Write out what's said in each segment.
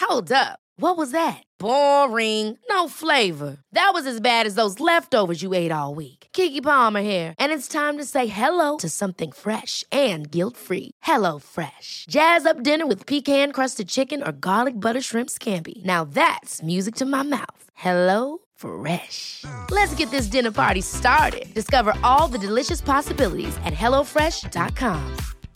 Hold up. What was that? Boring. No flavor. That was as bad as those leftovers you ate all week. Keke Palmer here, and it's time to say hello to something fresh and guilt-free. Hello Fresh. Jazz up dinner with pecan-crusted chicken or garlic butter shrimp scampi. Now that's music to my mouth. Hello Fresh. Let's get this dinner party started. Discover all the delicious possibilities at hellofresh.com.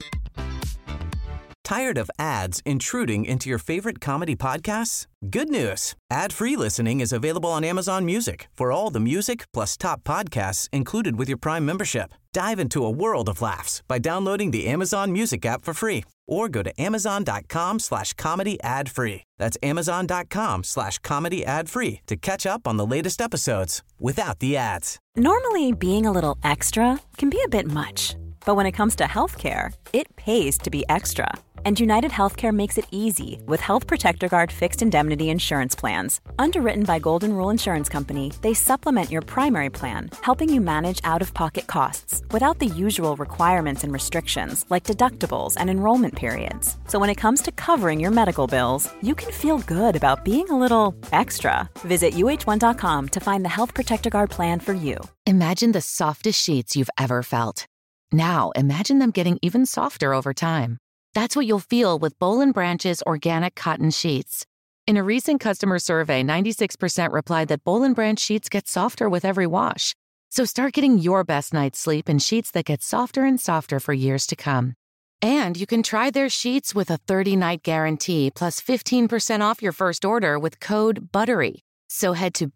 Tired of ads intruding into your favorite comedy podcasts? Good news. Ad-free listening is available on Amazon Music for all the music plus top podcasts included with your Prime membership. Dive into a world of laughs by downloading the Amazon Music app for free or go to amazon.com/comedy ad-free. That's amazon.com/comedy ad-free to catch up on the latest episodes without the ads. Normally, being a little extra can be a bit much. But when it comes to healthcare, it pays to be extra. And United Healthcare makes it easy with Health Protector Guard fixed indemnity insurance plans. Underwritten by Golden Rule Insurance Company, they supplement your primary plan, helping you manage out-of-pocket costs without the usual requirements and restrictions like deductibles and enrollment periods. So when it comes to covering your medical bills, you can feel good about being a little extra. Visit uh1.com to find the Health Protector Guard plan for you. Imagine the softest sheets you've ever felt. Now imagine them getting even softer over time. That's what you'll feel with Boll & Branch's organic cotton sheets. In a recent customer survey, 96% replied that Boll & Branch sheets get softer with every wash. So start getting your best night's sleep in sheets that get softer and softer for years to come. And you can try their sheets with a 30-night guarantee plus 15% off your first order with code BUTTERY. So head to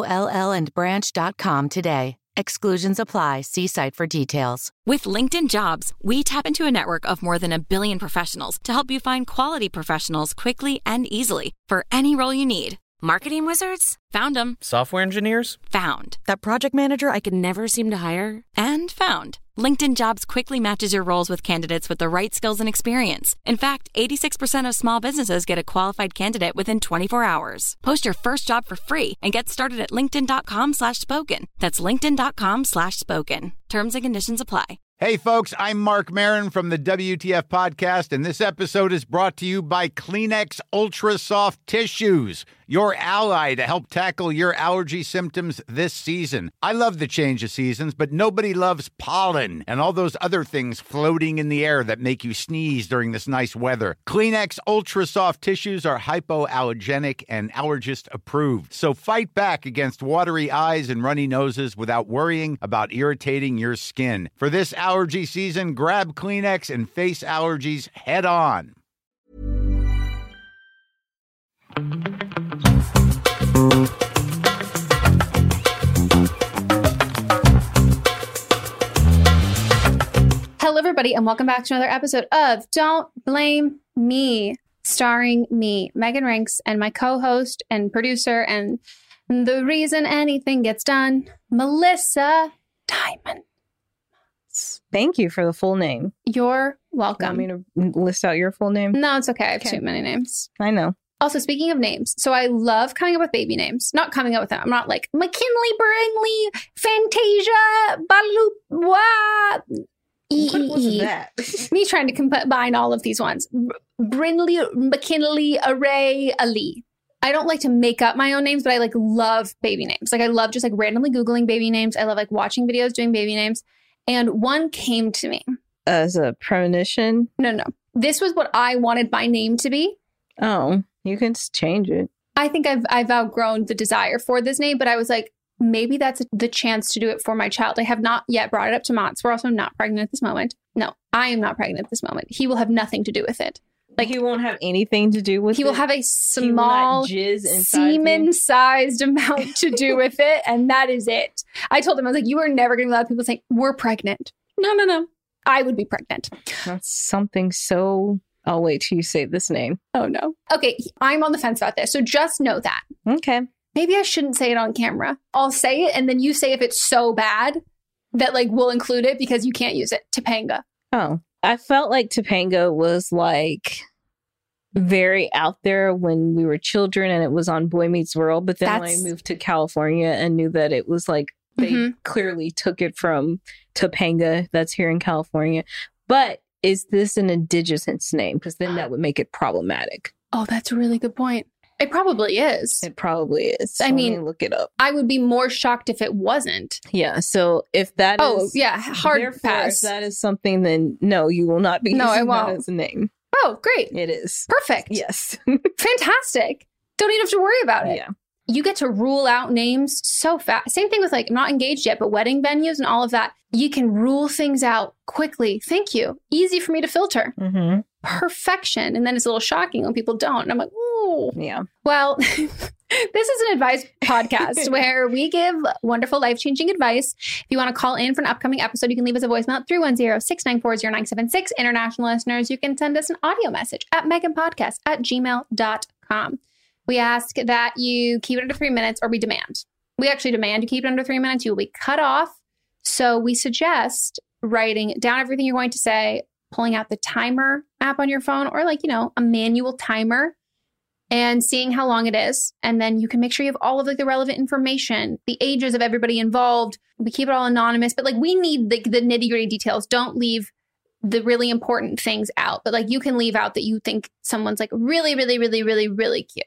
BOLLandbranch.com today. Exclusions apply. See site for details. With LinkedIn Jobs, we tap into a network of more than 1 billion professionals to help you find quality professionals quickly and easily for any role you need. Marketing wizards? Found them. Software engineers? Found. That project manager I could never seem to hire? And found. LinkedIn Jobs quickly matches your roles with candidates with the right skills and experience. In fact, 86% of small businesses get a qualified candidate within 24 hours. Post your first job for free and get started at linkedin.com/spoken. That's linkedin.com/spoken. Terms and conditions apply. Hey folks, I'm Mark Maron from the WTF Podcast, and this episode is brought to you by Kleenex Ultra Soft Tissues, your ally to help tackle your allergy symptoms this season. I love the change of seasons, but nobody loves pollen and all those other things floating in the air that make you sneeze during this nice weather. Kleenex Ultra Soft Tissues are hypoallergenic and allergist approved, so fight back against watery eyes and runny noses without worrying about irritating your skin. For this allergy season, grab Kleenex and face allergies head on. Hello, everybody, and welcome back to another episode of Don't Blame Me, starring me, Megan Rinks, and my co-host and producer and the reason anything gets done, Melissa Diamond. Thank you for the full name. You're welcome. Want me to list out your full name? No, it's okay. I have too many names. I know. Also, speaking of names, so I love coming up with baby names. Not coming up with them. I'm not like McKinley, Brinley, Fantasia, Baluwa. What was that? Me trying to combine all of these ones. Brinley, McKinley, Array, Ali. I don't like to make up my own names, but I love baby names. I love just randomly Googling baby names. I love watching videos doing baby names. And one came to me. As a premonition? No. This was what I wanted my name to be. Oh, you can change it. I think I've outgrown the desire for this name, but I was like, maybe that's the chance to do it for my child. I have not yet brought it up to Mats. We're also not pregnant at this moment. No, I am not pregnant at this moment. He will have nothing to do with it. He won't have anything to do with it? He will have a small semen-sized amount to do with it, and that is it. I told him, I was like, you are never going to allow people saying, we're pregnant. No. I would be pregnant. That's something so... I'll wait till you say this name. Oh, no. Okay, I'm on the fence about this, so just know that. Okay. Maybe I shouldn't say it on camera. I'll say it, and then you say if it's so bad that, we'll include it because you can't use it. Topanga. Oh. I felt like Topanga was, very out there when we were children and it was on Boy Meets World. But then when I moved to California and knew that it was, they clearly took it from Topanga that's here in California. But is this an indigenous name? Because then that would make it problematic. Oh, that's a really good point. It probably is. It probably is. I mean, let me look it up. I would be more shocked if it wasn't. Yeah. So if that is... Oh, yeah. Hard pass. If that is something, then no, you will not be using that as a name. Oh, great. It is. Perfect. Yes. Fantastic. Don't even have to worry about it. Yeah. You get to rule out names so fast. Same thing with like, I'm not engaged yet, but wedding venues and all of that. You can rule things out quickly. Thank you. Easy for me to filter. Mm-hmm. Perfection. And then it's a little shocking when people don't. And I'm like, ooh. Yeah. Well, this is an advice podcast where we give wonderful life-changing advice. If you want to call in for an upcoming episode, you can leave us a voicemail at 310-694-0976. International listeners, you can send us an audio message at meganpodcast@gmail.com. We ask that you keep it under 3 minutes, or we demand. We actually demand you keep it under 3 minutes. You will be cut off. So we suggest writing down everything you're going to say, pulling out the timer app on your phone, or like, a manual timer, and seeing how long it is. And then you can make sure you have all of like the relevant information, the ages of everybody involved. We keep it all anonymous, but like we need the nitty gritty details. Don't leave the really important things out. But like you can leave out that you think someone's like really, really, really, really, really cute.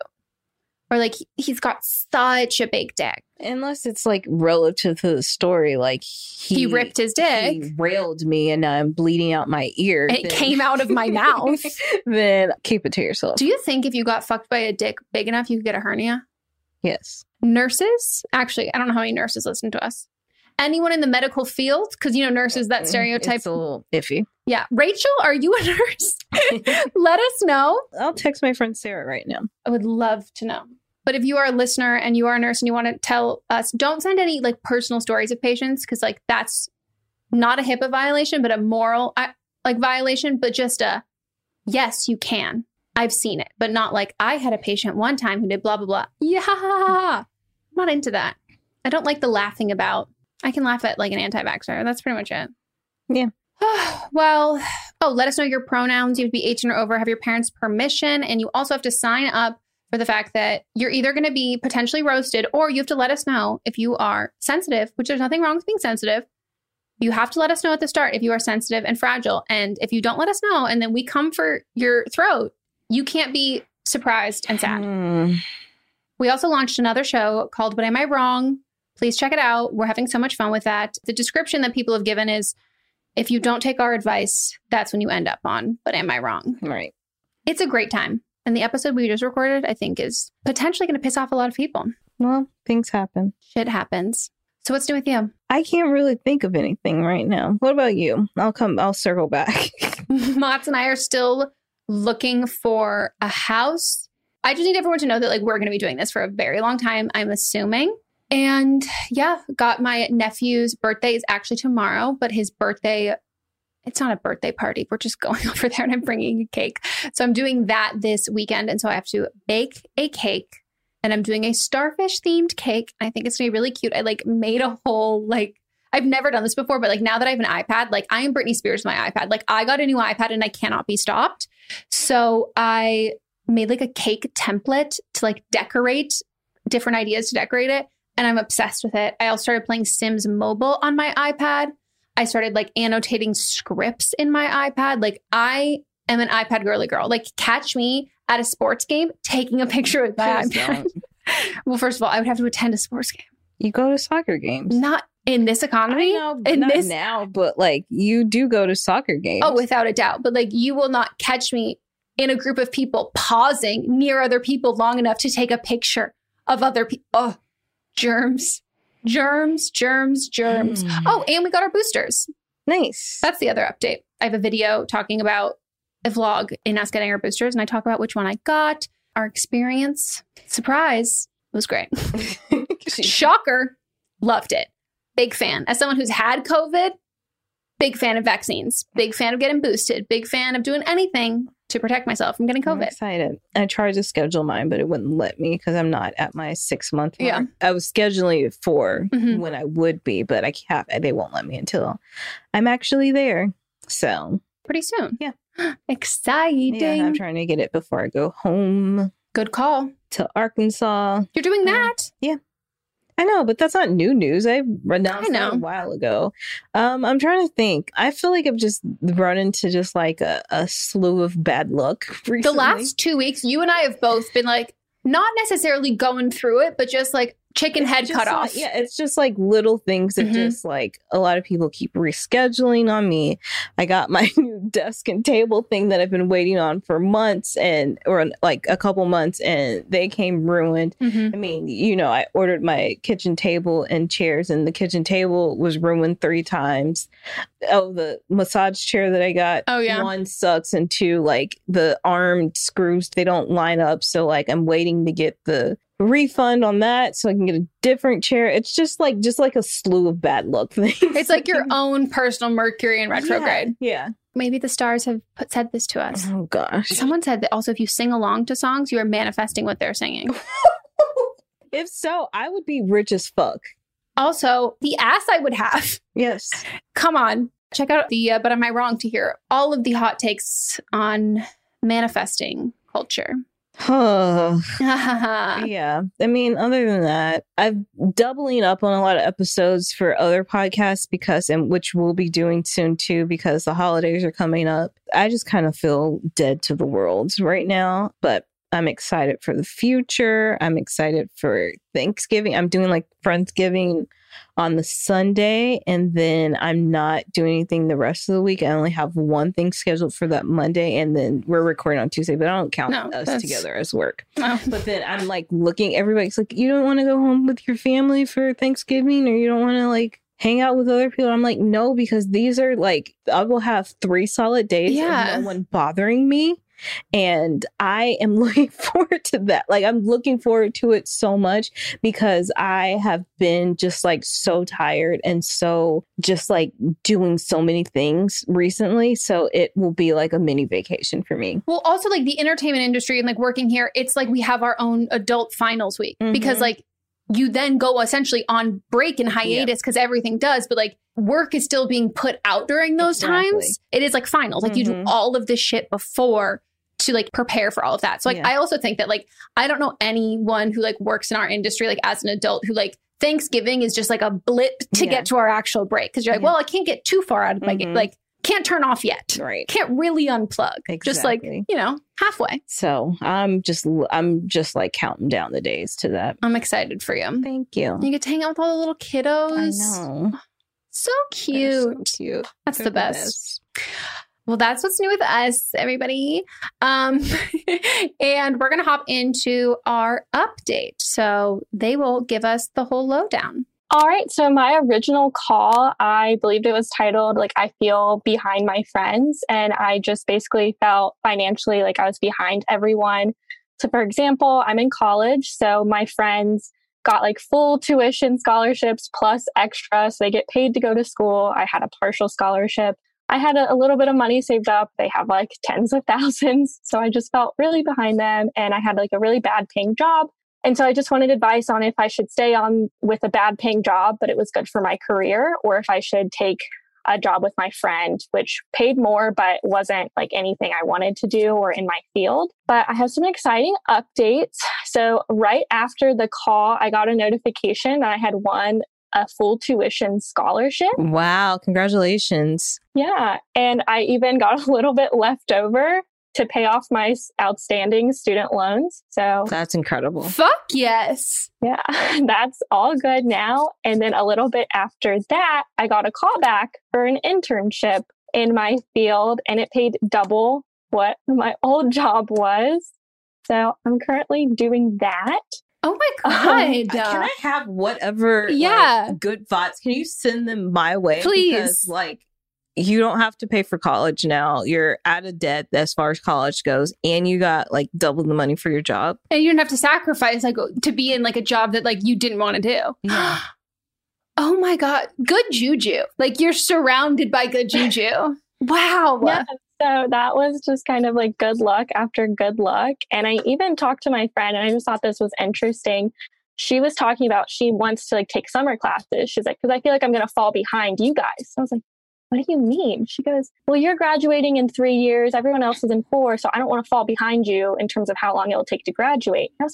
Or like he's got such a big dick. Unless it's like relative to the story, like he ripped his dick. He railed me and I'm bleeding out my ear. And it came out of my mouth. Then keep it to yourself. Do you think if you got fucked by a dick big enough, you could get a hernia? Yes. Nurses? Actually, I don't know how many nurses listen to us. Anyone in the medical field? Because, nurses, that stereotype. It's a little iffy. Yeah. Rachel, are you a nurse? Let us know. I'll text my friend Sarah right now. I would love to know. But if you are a listener and you are a nurse and you want to tell us, don't send any like personal stories of patients, because like that's not a HIPAA violation, but a moral violation, but just a, yes, you can. I've seen it, but not like I had a patient one time who did blah, blah, blah. Yeah. I'm not into that. I don't like the laughing about. I can laugh at like an anti-vaxxer. That's pretty much it. Yeah. Well, let us know your pronouns. You have to be 18 or over, have your parents' permission. And you also have to sign up for the fact that you're either going to be potentially roasted, or you have to let us know if you are sensitive, which there's nothing wrong with being sensitive. You have to let us know at the start if you are sensitive and fragile. And if you don't let us know and then we come for your throat, you can't be surprised and sad. We also launched another show called But Am I Wrong? Please check it out. We're having so much fun with that. The description that people have given is, if you don't take our advice, that's when you end up on But Am I Wrong? Right. It's a great time. And the episode we just recorded, I think, is potentially going to piss off a lot of people. Well, things happen. Shit happens. So what's new with you? I can't really think of anything right now. What about you? I'll circle back. Mats and I are still looking for a house. I just need everyone to know that like we're going to be doing this for a very long time, I'm assuming. And yeah, got my nephew's birthday is actually tomorrow, but his birthday, it's not a birthday party. We're just going over there and I'm bringing a cake. So I'm doing that this weekend. And so I have to bake a cake, and I'm doing a starfish themed cake. I think it's going to be really cute. I like made a whole, like, I've never done this before, but like now that I have an iPad, like I am Britney Spears with my iPad. Like I got a new iPad and I cannot be stopped. So I made like a cake template to like decorate, different ideas to decorate it. And I'm obsessed with it. I also started playing Sims Mobile on my iPad. I started like annotating scripts in my iPad. Like I am an iPad girly girl. Like catch me at a sports game taking a picture with my iPad. Well, first of all, I would have to attend a sports game. You go to soccer games. Not in this economy. I know, not now, but like you do go to soccer games. Oh, without a doubt. But like you will not catch me in a group of people pausing near other people long enough to take a picture of other people. Oh, germs. Oh, and we got our boosters. Nice. That's the other update. I have a video talking about a vlog in us getting our boosters, and I talk about which one I got, our experience. Surprise. It was great. Shocker. Loved it. Big fan. As someone who's had COVID, big fan of vaccines, big fan of getting boosted, big fan of doing anything to protect myself from getting COVID. I'm excited. I tried to schedule mine, but it wouldn't let me because I'm not at my 6 month mark. Yeah. I was scheduling it for when I would be, but I can't. They won't let me until I'm actually there. So pretty soon. Yeah. Exciting. Yeah, I'm trying to get it before I go home. Good call. To Arkansas. You're doing that? Yeah. I know, but that's not new news. I announced that a while ago. I'm trying to think. I feel like I've just run into just like a slew of bad luck recently. The last 2 weeks, you and I have both been like, not necessarily going through it, but just like chicken head cut off. Yeah, it's just like little things that just like a lot of people keep rescheduling on me. I got my new desk and table thing that I've been waiting on for months or like a couple months, and they came ruined. I mean, you know, I ordered my kitchen table and chairs, and the kitchen table was ruined 3 times. Oh, the massage chair that I got, 1 sucks, and 2, like the arm screws, they don't line up. So like I'm waiting to get the refund on that so I can get a different chair. It's just like a slew of bad luck things. It's like your own personal Mercury in retrograde. Yeah. Maybe the stars have said this to us. Oh gosh. Someone said that also if you sing along to songs, you are manifesting what they're singing. If so, I would be rich as fuck. Also, the ass I would have. Yes. Come on. Check out the But Am I Wrong to hear all of the hot takes on manifesting culture. Yeah. I mean, other than that, I'm doubling up on a lot of episodes for other podcasts which we'll be doing soon too, because the holidays are coming up. I just kind of feel dead to the world right now, but I'm excited for the future. I'm excited for Thanksgiving. I'm doing like Friendsgiving on the Sunday, and then I'm not doing anything the rest of the week. I only have one thing scheduled for that Monday, and then we're recording on Tuesday, but I don't count us together as work. No. But then I'm like looking, everybody's like, you don't want to go home with your family for Thanksgiving, or you don't want to like hang out with other people? I'm like, no, because these are like, I will have 3 solid days of no one bothering me. And I am looking forward to that. Like, I'm looking forward to it so much because I have been just like so tired and so just like doing so many things recently. So it will be like a mini vacation for me. Well, also like the entertainment industry and like working here, it's like we have our own adult finals week because like you then go essentially on break and hiatus because everything does. But like work is still being put out during those times. It is like finals. Like you do all of this shit before to like prepare for all of that. So like I also think that like I don't know anyone who like works in our industry like as an adult who like Thanksgiving is just like a blip to get to our actual break because you're like, well, I can't get too far out of my game. Like can't turn off yet. Right. Can't really unplug. Exactly. Just like, you know, halfway. So I'm just like counting down the days to that. I'm excited for you. Thank you. You get to hang out with all the little kiddos. I know. So cute. So cute. That's the best. Well, that's what's new with us, everybody. And we're going to hop into our update. So they will give us the whole lowdown. All right. So my original call, I believed it was titled, like, I feel behind my friends. And I just basically felt financially like I was behind everyone. So for example, I'm in college. So my friends got like full tuition scholarships plus extra. So they get paid to go to school. I had a partial scholarship. I had a little bit of money saved up. They have like tens of thousands. So I just felt really behind them. And I had like a really bad paying job. And so I just wanted advice on if I should stay on with a bad paying job, but it was good for my career, or if I should take a job with my friend, which paid more, but wasn't like anything I wanted to do or in my field. But I have some exciting updates. So right after the call, I got a notification that I had won a full tuition scholarship. Wow. Congratulations. Yeah. And I even got a little bit left over to pay off my outstanding student loans. So that's incredible. Fuck yes. Yeah, that's all good now. And then a little bit after that, I got a call back for an internship in my field, and it paid double what my old job was. So I'm currently doing that. Oh my God. Can I have whatever good thoughts? Can you send them my way? Please. Because, like, you don't have to pay for college now. You're out of debt as far as college goes, and you got like double the money for your job. And you don't have to sacrifice like to be in like a job that like you didn't want to do. Yeah. Oh my God. Good juju. Like you're surrounded by good juju. Wow. Yeah. So that was just kind of like good luck after good luck. And I even talked to my friend, and I just thought this was interesting. She was talking about she wants to like take summer classes. She's like, because I feel like I'm going to fall behind you guys. So I was like, what do you mean? She goes, well, you're graduating in 3 years. Everyone else is in 4. So I don't want to fall behind you in terms of how long it will take to graduate. And I was like,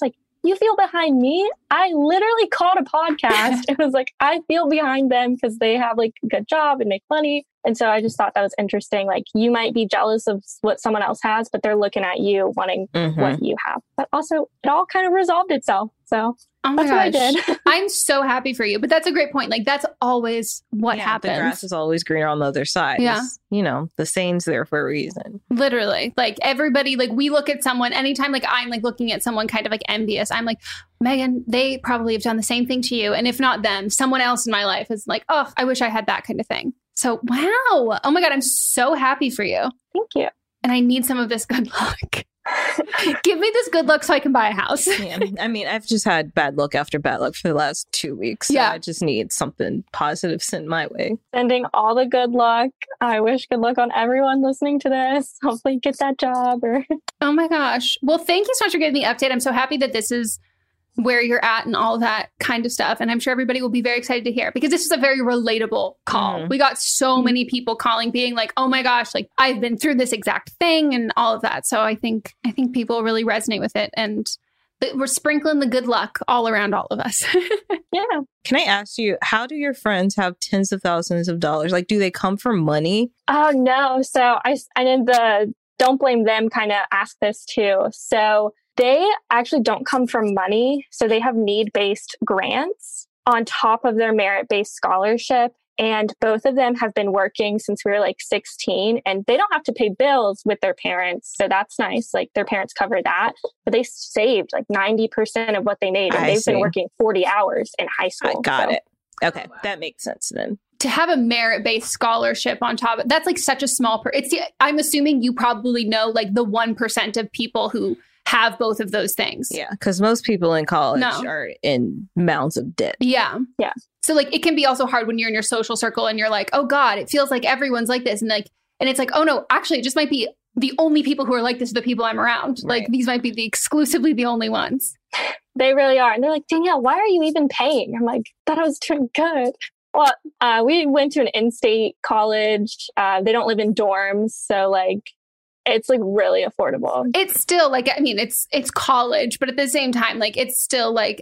you feel behind me? I literally called a podcast and was like, I feel behind them because they have like a good job and make money. And so I just thought that was interesting. Like, you might be jealous of what someone else has, but they're looking at you wanting what you have. But also, it all kind of resolved itself. So that's what I did. I'm so happy for you. But that's a great point. Like, that's always what happens. The grass is always greener on the other side. Yeah. You know, the saying's there for a reason. Literally. Like, everybody, like, we look at someone, anytime, like, I'm, like, looking at someone kind of, like, envious, I'm like, Megan, they probably have done the same thing to you. And if not them, someone else in my life is like, oh, I wish I had that kind of thing. So, wow. Oh my God, I'm so happy for you. Thank you. And I need some of this good luck. Give me this good luck so I can buy a house. Yeah. I mean, I've just had bad luck after bad luck for the last 2 weeks. So I just need something positive sent my way. Sending all the good luck. I wish good luck on everyone listening to this. Hopefully get that job. Oh my gosh. Well, thank you so much for giving the update. I'm so happy that this is where you're at and all that kind of stuff. And I'm sure everybody will be very excited to hear, because this is a very relatable call. We got so many people calling being like, oh my gosh, like, I've been through this exact thing and all of that. So I think people really resonate with it. And we're sprinkling the good luck all around all of us. Yeah. Can I ask you, how do your friends have tens of thousands of dollars? Like, do they come from money? Oh, no. So I did the Don't Blame Them kind of ask this too. So they actually don't come from money. So they have need-based grants on top of their merit-based scholarship. And both of them have been working since we were like 16, and they don't have to pay bills with their parents. So that's nice. Like, their parents cover that, but they saved like 90% of what they made. And they've been working 40 hours in high school. I got it. Okay. That makes sense then. To have a merit-based scholarship on top of that's like such a small I'm assuming you probably know like the 1% of people who have both of those things. Yeah, because most people in college are in mounds of debt. Yeah. Yeah. So like, it can be also hard when you're in your social circle and you're like, oh God, it feels like everyone's like this. And it's like, oh no, actually it just might be the only people who are like this are the people I'm around. Right. Like, these might be exclusively the only ones. They really are. And they're like, Danielle, why are you even paying? I'm like, thought I was doing good. Well, we went to an in-state college. They don't live in dorms. So like, it's like really affordable. It's still like, I mean, it's college, but at the same time, like, it's still like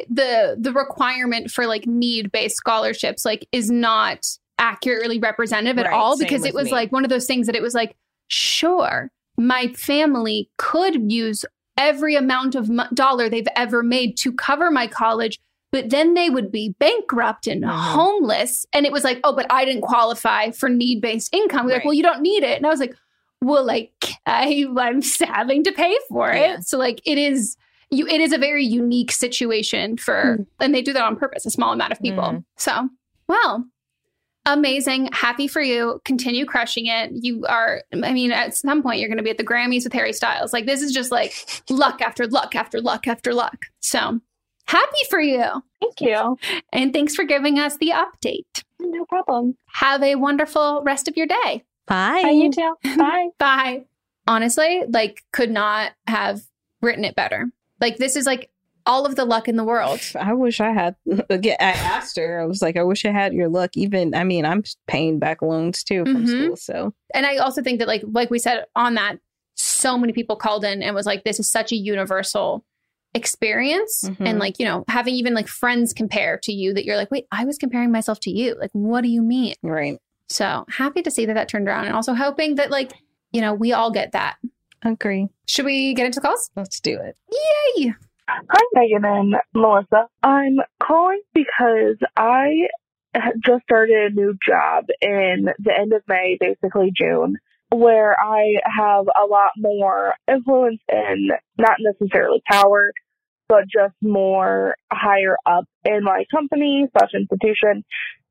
the requirement for like need-based scholarships like is not accurately representative at all, because it was like one of those things that it was like, sure, my family could use every amount of dollar they've ever made to cover my college, but then they would be bankrupt and homeless. And it was like, oh, but I didn't qualify for need-based income. We're like, well, you don't need it. And I was like, well, like, I'm having to pay for it. Yeah. So like, it is a very unique situation and they do that on purpose, a small amount of people. So, well, amazing. Happy for you. Continue crushing it. You are, I mean, at some point you're going to be at the Grammys with Harry Styles. Like, this is just like luck after luck after luck after luck. So happy for you. Thank you. And thanks for giving us the update. No problem. Have a wonderful rest of your day. Bye. Bye, you too. Bye. Bye. Honestly, like, could not have written it better. Like, this is like all of the luck in the world. I wish I had. Again, I asked her. I was like, I wish I had your luck. Even, I mean, I'm paying back loans too from school. So, and I also think that like we said on that, so many people called in and was like, this is such a universal experience. And like, you know, having even like friends compare to you that you're like, wait, I was comparing myself to you. Like, what do you mean? Right. So happy to see that turned around, and also hoping that, like, you know, we all get that. Agree. Should we get into the calls? Let's do it. Yay! Hi, Megan and Melissa. I'm calling because I just started a new job in the end of May, basically June, where I have a lot more influence and not necessarily power, but just more higher up in my company/institution.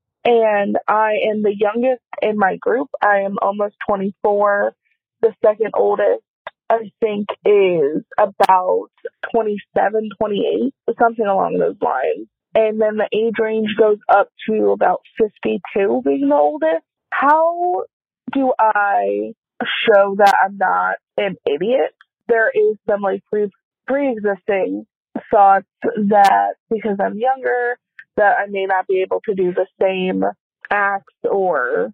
And I am the youngest in my group. I am almost 24. The second oldest, I think, is about 27, 28, something along those lines. And then the age range goes up to about 52 being the oldest. How do I show that I'm not an idiot? There is some like pre-existing thoughts that because I'm younger, that I may not be able to do the same acts or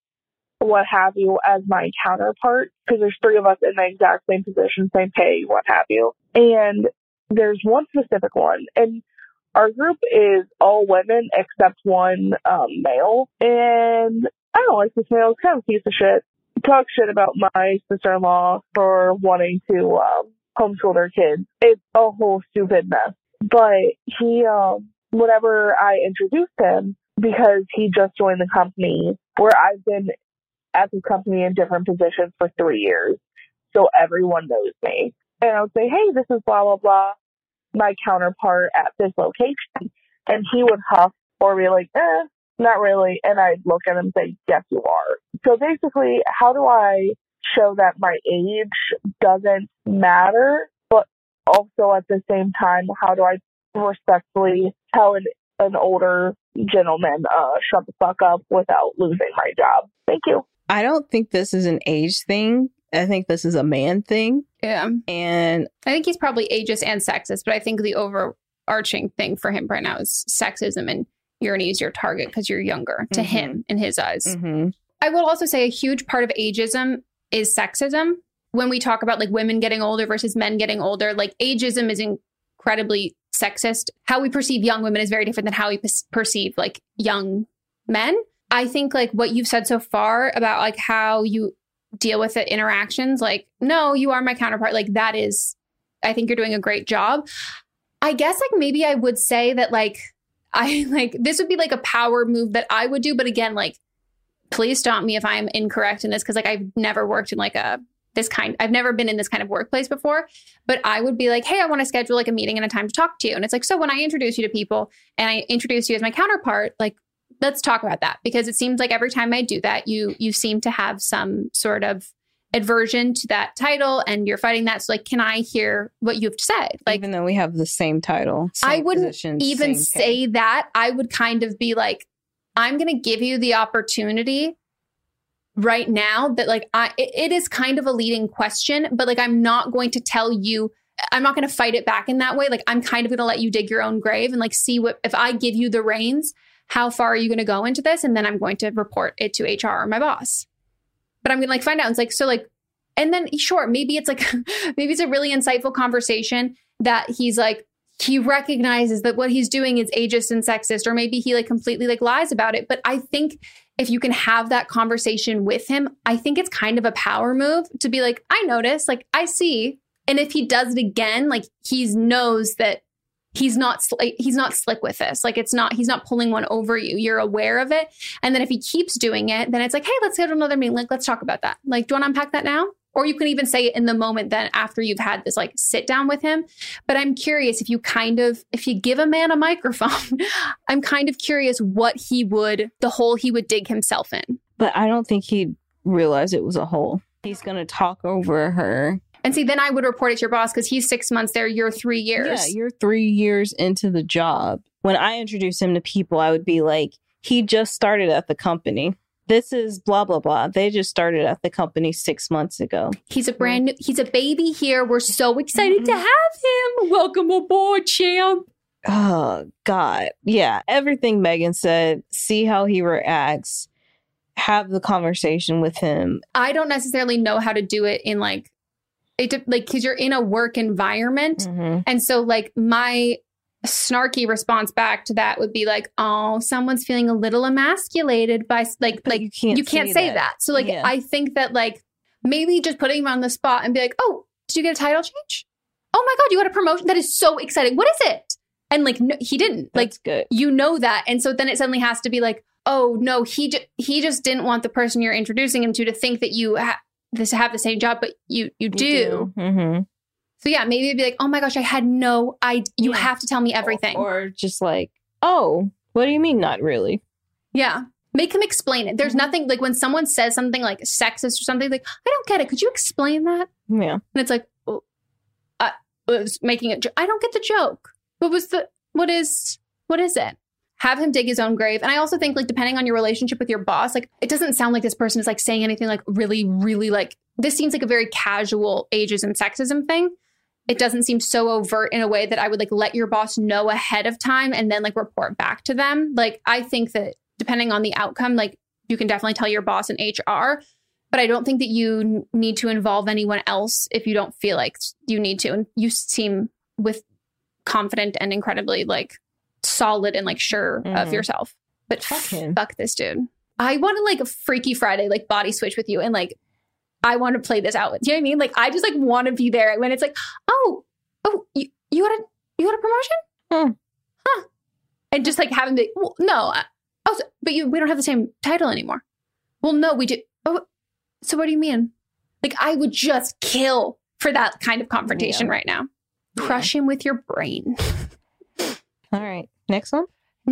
what have you as my counterpart, because there's three of us in the exact same position, same pay, what have you. And there's one specific one, and our group is all women except one male, and I don't like this male. He's kind of a piece of shit. He talks shit about my sister-in-law for wanting to homeschool their kids. It's a whole stupid mess. But he, whenever I introduced him, because he just joined the company, where I've been at the company in different positions for 3 years, so everyone knows me. And I would say, hey, this is blah, blah, blah, my counterpart at this location. And he would huff or be like, not really. And I'd look at him and say, yes, you are. So basically, how do I show that my age doesn't matter, but also at the same time, how do I respectfully tell an older gentleman, shut the fuck up without losing my job? Thank you. I don't think this is an age thing. I think this is a man thing. Yeah. And I think he's probably ageist and sexist, but I think the overarching thing for him right now is sexism, and you're an easier target because you're younger to him in his eyes. Mm-hmm. I will also say a huge part of ageism is sexism. When we talk about like women getting older versus men getting older, like ageism is incredibly sexist. How we perceive young women is very different than how we perceive like young men. I think like what you've said so far about like how you deal with the interactions, like, no, you are my counterpart. Like that is, I think you're doing a great job. I guess like maybe I would say that like, I like, this would be like a power move that I would do. But again, like, please stop me if I'm incorrect in this. Cause like, I've never worked in like I've never been in this kind of workplace before, but I would be like, hey, I want to schedule like a meeting and a time to talk to you. And it's like, so when I introduce you to people and I introduce you as my counterpart, like, let's talk about that, because it seems like every time I do that, you seem to have some sort of aversion to that title and you're fighting that. So like, can I hear what you have to say? Like, even though we have the same title, I wouldn't even say that. I would kind of be like, I'm going to give you the opportunity right now that like, it is kind of a leading question, but like, I'm not going to tell you, I'm not going to fight it back in that way. Like, I'm kind of going to let you dig your own grave and like, see what, if I give you the reins, how far are you going to go into this? And then I'm going to report it to HR or my boss. But I'm going to like find out. It's like, so like, and then sure, maybe it's like, maybe it's a really insightful conversation that he's like, he recognizes that what he's doing is ageist and sexist, or maybe he like completely like lies about it. But I think if you can have that conversation with him, I think it's kind of a power move to be like, I notice, like, I see. And if he does it again, like he knows that he's not slick with this. Like he's not pulling one over you. You're aware of it. And then if he keeps doing it, then it's like, hey, let's schedule another meeting. Like, let's talk about that. Like, do you want to unpack that now? Or you can even say it in the moment then after you've had this like sit down with him. But I'm curious if you give a man a microphone, I'm kind of curious the hole he would dig himself in. But I don't think he'd realize it was a hole. He's going to talk over her. And see, then I would report it to your boss because he's 6 months there. You're 3 years. Yeah, you're 3 years into the job. When I introduce him to people, I would be like, he just started at the company. This is blah, blah, blah. They just started at the company 6 months ago. He's a baby here. We're so excited to have him. Welcome aboard, champ. Oh, God. Yeah. Everything Megan said, see how he reacts, have the conversation with him. I don't necessarily know how to do it in because you're in a work environment. Mm-hmm. And so like my snarky response back to that would be like, oh, someone's feeling a little emasculated by like you can't say that. So like, yeah. I think that like maybe just putting him on the spot and be like, oh, did you get a title change? Oh my God, you got a promotion. That is so exciting. What is it? And like, no, he didn't. That's like, good. You know that. And so then it suddenly has to be like, oh no, he just didn't want the person you're introducing him to think that you have the same job, but you do. Mm-hmm. So yeah, maybe it'd be like, oh my gosh, I had no idea. You have to tell me everything. Or just like, oh, what do you mean not really? Yeah. Make him explain it. There's nothing like when someone says something like sexist or something, like, I don't get it. Could you explain that? Yeah. And it's like, oh, I was making it. I don't get the joke. What is it? Have him dig his own grave. And I also think like, depending on your relationship with your boss, like it doesn't sound like this person is like saying anything like really, really like, this seems like a very casual ageism, sexism thing. It doesn't seem so overt in a way that I would like let your boss know ahead of time and then like report back to them. Like, I think that depending on the outcome, like you can definitely tell your boss in HR, but I don't think that you need to involve anyone else if you don't feel like you need to. And you seem with confident and incredibly like solid and like sure of yourself. But fuck this dude. I want to like a Freaky Friday, like body switch with you. And like, I want to play this out with you. You know what I mean? Like, I just like want to be there when it's like, oh, you got a promotion? Huh. And just like having the, well, no. But we don't have the same title anymore. Well, no, we do. Oh, so what do you mean? Like, I would just kill for that kind of confrontation right now. Crush him with your brain. All right. Next one.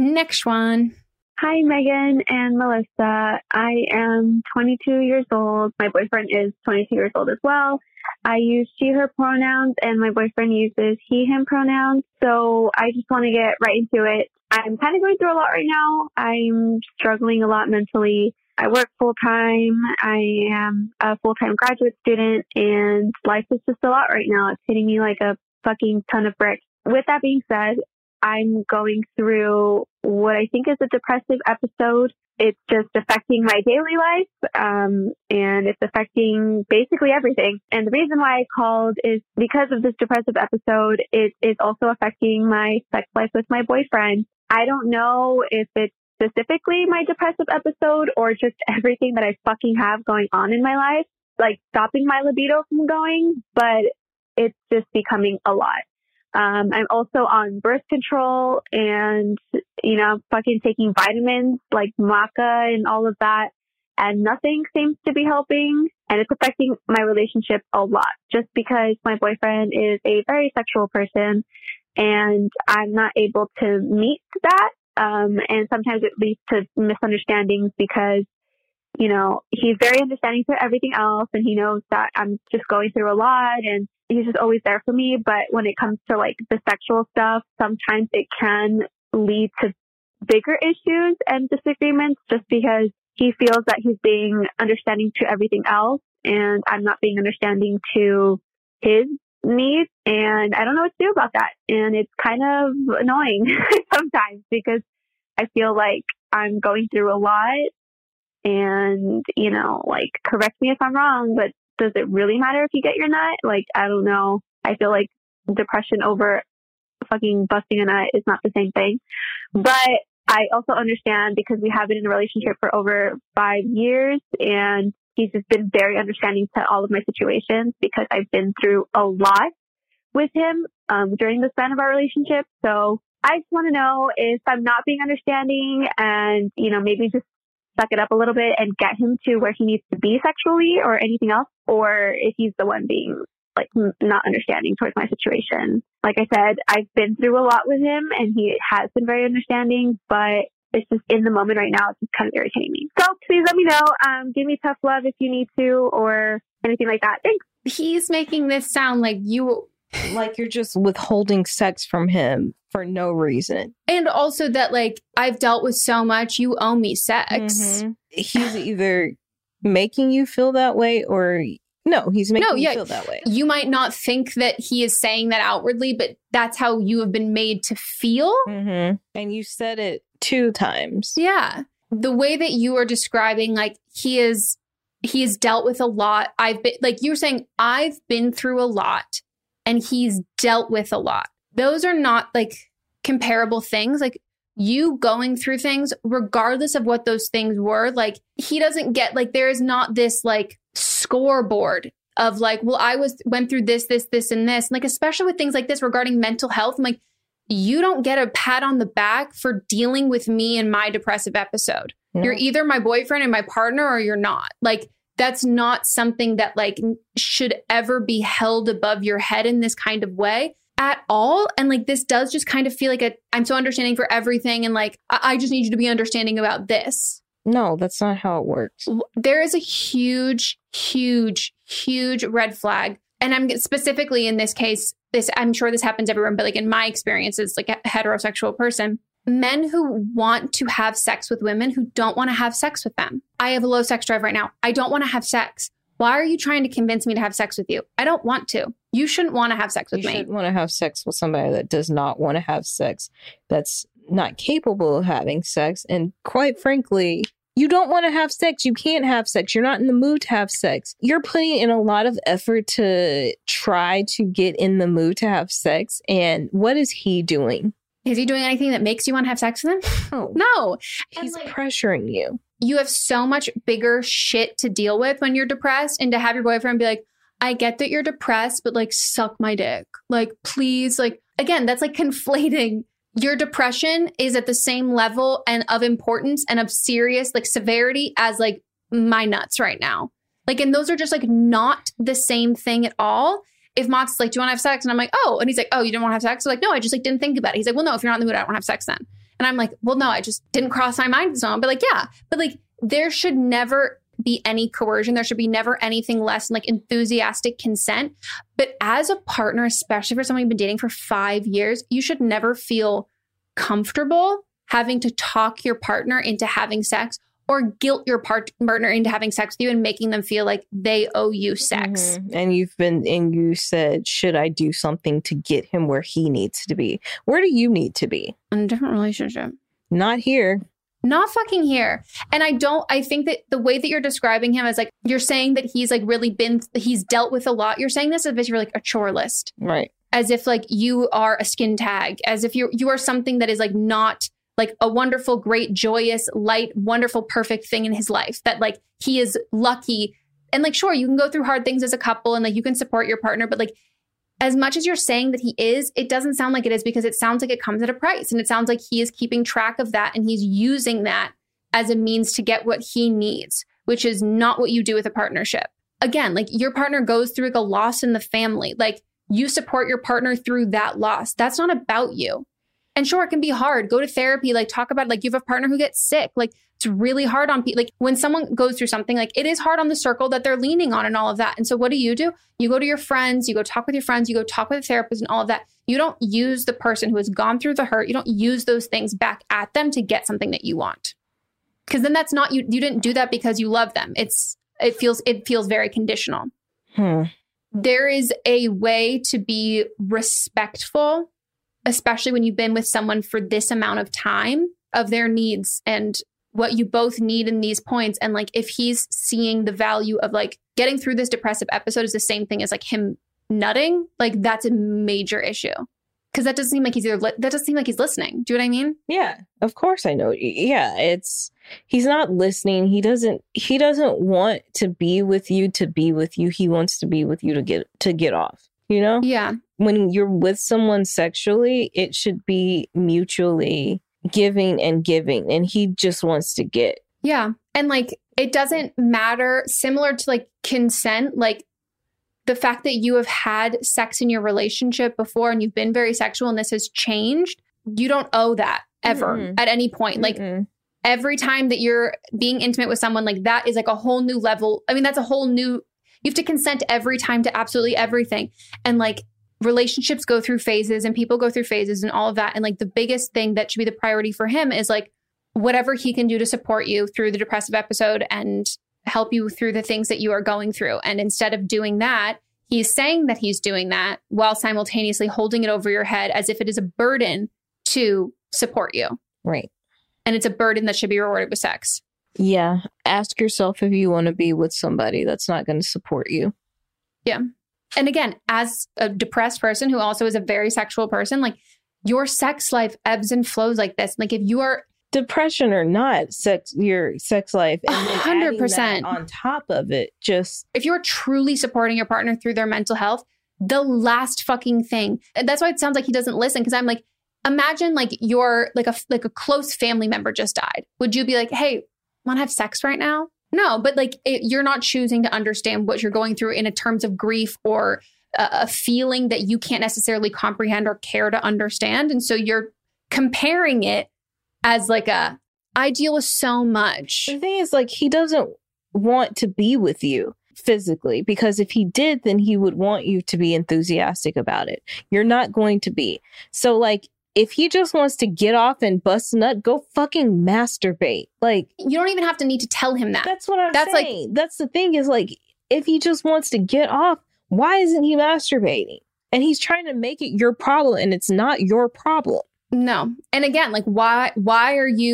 Hi, Megan and Melissa. I am 22 years old. My boyfriend is 22 years old as well. I use she, her pronouns, and my boyfriend uses he, him pronouns. So I just want to get right into it. I'm kind of going through a lot right now. I'm struggling a lot mentally. I work full-time. I am a full-time graduate student, and life is just a lot right now. It's hitting me like a fucking ton of bricks. With that being said, I'm going through what I think is a depressive episode. It's just affecting my daily life, and it's affecting basically everything. And the reason why I called is because of this depressive episode. It is also affecting my sex life with my boyfriend. I don't know if it's specifically my depressive episode or just everything that I fucking have going on in my life, like stopping my libido from going, but it's just becoming a lot. I'm also on birth control and, you know, fucking taking vitamins like maca and all of that, and nothing seems to be helping. And it's affecting my relationship a lot just because my boyfriend is a very sexual person and I'm not able to meet that. And sometimes it leads to misunderstandings because, you know, he's very understanding to everything else and he knows that I'm just going through a lot and he's just always there for me. But when it comes to like the sexual stuff, sometimes it can lead to bigger issues and disagreements just because he feels that he's being understanding to everything else and I'm not being understanding to his needs. And I don't know what to do about that. And it's kind of annoying sometimes because I feel like I'm going through a lot and, you know, like, correct me if I'm wrong, but does it really matter if you get your nut? Like, I don't know. I feel like depression over fucking busting a nut is not the same thing. But I also understand because we have been in a relationship for over 5 years and he's just been very understanding to all of my situations because I've been through a lot with him during the span of our relationship. So I just want to know if I'm not being understanding and, you know, maybe just suck it up a little bit and get him to where he needs to be sexually or anything else, or if he's the one being like not understanding towards my situation. Like I said, I've been through a lot with him and he has been very understanding, but it's just in the moment right now, it's just kind of irritating me. So please let me know. Give me tough love if you need to or anything like that. Thanks. He's making this sound like you're just withholding sex from him for no reason. And also that like, I've dealt with so much, you owe me sex. Mm-hmm. He's either making you feel that way or no, he's making you feel that way. You might not think that he is saying that outwardly, but that's how you have been made to feel. Mm-hmm. And you said it 2 times. Yeah. The way that you are describing, like he has dealt with a lot. I've been, like you were saying, I've been through a lot and he's dealt with a lot. Those are not like comparable things. Like you going through things, regardless of what those things were, like he doesn't get, like there is not this like scoreboard of like, well, went through this, and this. And like, especially with things like this regarding mental health, I'm like, you don't get a pat on the back for dealing with me in my depressive episode. No. You're either my boyfriend and my partner or you're not. Like, that's not something that like should ever be held above your head in this kind of way at all. And like, this does just kind of feel like I'm so understanding for everything. And like, I just need you to be understanding about this. No, that's not how it works. There is a huge, huge, huge red flag. And I'm specifically in this case, I'm sure this happens everywhere, but like in my experience as like a heterosexual person, men who want to have sex with women who don't want to have sex with them. I have a low sex drive right now. I don't want to have sex. Why are you trying to convince me to have sex with you? I don't want to. You shouldn't want to have sex with me. You shouldn't want to have sex with somebody that does not want to have sex, that's not capable of having sex. And quite frankly, You don't want to have sex. You can't have sex. You're not in the mood to have sex. You're putting in a lot of effort to try to get in the mood to have sex. And what is he doing? Is he doing anything that makes you want to have sex with him? No. He's pressuring you. You have so much bigger shit to deal with when you're depressed, and to have your boyfriend be like, I get that you're depressed, but like, suck my dick. Like, please. Like, again, that's like conflating. Your depression is at the same level and of importance and of serious like severity as like my nuts right now. Like, and those are just like not the same thing at all. If Mox is like, do you want to have sex? And I'm like, oh, and he's like, oh, you didn't want to have sex? So like, no, I just like didn't think about it. He's like, well, no, if you're not in the mood, I don't want to have sex then. And I'm like, well, no, I just didn't cross my mind. So I'm like, yeah, but like, there should never be any coercion. There should be never anything less than like enthusiastic consent. But as a partner, especially for someone you've been dating for 5 years, you should never feel comfortable having to talk your partner into having sex or guilt your partner into having sex with you and making them feel like they owe you sex. And you said, should I do something to get him where he needs to be? Where do you need to be? In a different relationship. Not here. Not fucking here. And I think that the way that you're describing him as like, you're saying that he's like really he's dealt with a lot. You're saying this as if you're like a chore list. Right. As if like you are a skin tag, as if you are something that is like not like a wonderful, great, joyous, light, wonderful, perfect thing in his life, that like he is lucky. And like, sure, you can go through hard things as a couple and like you can support your partner, but like, as much as you're saying that he is, it doesn't sound like it is, because it sounds like it comes at a price. And it sounds like he is keeping track of that and he's using that as a means to get what he needs, which is not what you do with a partnership. Again, like your partner goes through like a loss in the family. Like you support your partner through that loss. That's not about you. And sure, it can be hard. Go to therapy, like talk about like you have a partner who gets sick. Like it's really hard on people. Like when someone goes through something, like it is hard on the circle that they're leaning on and all of that. And so what do? You go to your friends, you go talk with your friends, you go talk with a therapist and all of that. You don't use the person who has gone through the hurt. You don't use those things back at them to get something that you want. Because then that's not, you didn't do that because you love them. It feels very conditional. There is a way to be respectful, especially when you've been with someone for this amount of time, of their needs and what you both need in these points. And like, if he's seeing the value of like getting through this depressive episode is the same thing as like him nutting, like that's a major issue. Because that doesn't seem like he's listening. Do you know what I mean? Yeah, of course I know. Yeah, he's not listening. He doesn't want to be with you to be with you. He wants to be with you to get off. You know? Yeah. When you're with someone sexually, it should be mutually giving and giving, and he just wants to get. Yeah. And like, it doesn't matter, similar to like consent, like the fact that you have had sex in your relationship before and you've been very sexual and this has changed, you don't owe that ever at any point. Like every time that you're being intimate with someone, like that is like a whole new level. I mean, that's a whole new, you have to consent every time to absolutely everything. And like relationships go through phases and people go through phases and all of that. And like the biggest thing that should be the priority for him is like whatever he can do to support you through the depressive episode and help you through the things that you are going through. And instead of doing that, he's saying that he's doing that while simultaneously holding it over your head as if it is a burden to support you. Right. And it's a burden that should be rewarded with sex. Yeah. Ask yourself if you want to be with somebody that's not going to support you. Yeah. And again, as a depressed person who also is a very sexual person, like your sex life ebbs and flows like this. Like if you are depression or not, your sex life, and 100% on top of it, just if you're truly supporting your partner through their mental health, the last fucking thing. And that's why it sounds like he doesn't listen. Because I'm like, imagine like you're like a close family member just died. Would you be like, hey, want to have sex right now? No, but like you're not choosing to understand what you're going through in terms of grief or a feeling that you can't necessarily comprehend or care to understand. And so you're comparing it as like I deal with so much. The thing is, like, he doesn't want to be with you physically, because if he did, then he would want you to be enthusiastic about it. You're not going to be. So like, if he just wants to get off and bust a nut, go fucking masturbate. Like, you don't even have to need to tell him that. That's what I'm saying. Like, that's the thing is, like, if he just wants to get off, why isn't he masturbating? And he's trying to make it your problem, and it's not your problem. No. And again, like, why are you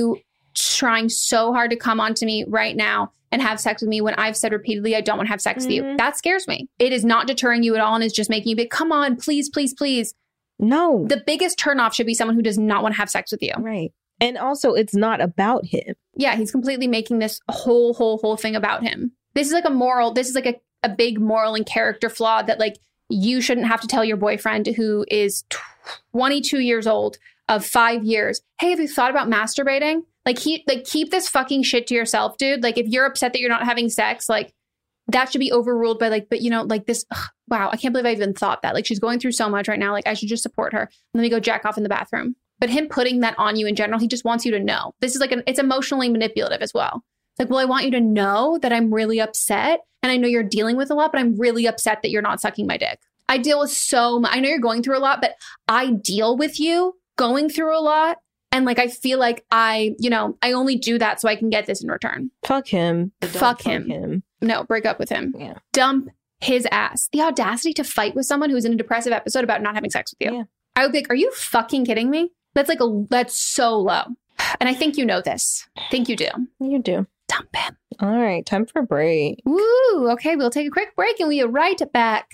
trying so hard to come onto me right now and have sex with me when I've said repeatedly, I don't want to have sex with you. That scares me. It is not deterring you at all and is just making you be, come on, please, please, please. No. The biggest turnoff should be someone who does not want to have sex with you. Right. And also, it's not about him. Yeah, he's completely making this whole thing about him. This is like a big moral and character flaw that like you shouldn't have to tell your boyfriend who is 22 years old of 5 years, hey, have you thought about masturbating? Keep this fucking shit to yourself, dude. Like, if you're upset that you're not having sex, like, that should be overruled by like, but you know, like this, wow, I can't believe I even thought that. Like, she's going through so much right now. Like, I should just support her. Let me go jack off in the bathroom. But him putting that on you in general, he just wants you to know. This is like, it's emotionally manipulative as well. It's like, well, I want you to know that I'm really upset. And I know you're dealing with a lot, but I'm really upset that you're not sucking my dick. I deal with so much. I know you're going through a lot, but I deal with you going through a lot. And like, I feel like I only do that so I can get this in return. Fuck him. Fuck him. No, break up with him. Yeah. Dump his ass. The audacity to fight with someone who's in a depressive episode about not having sex with you. Yeah. I would be like, are you fucking kidding me? That's so low. And I think you know this. I think you do. You do. Dump him. All right. Time for a break. Woo. Okay. We'll take a quick break and we'll be right back.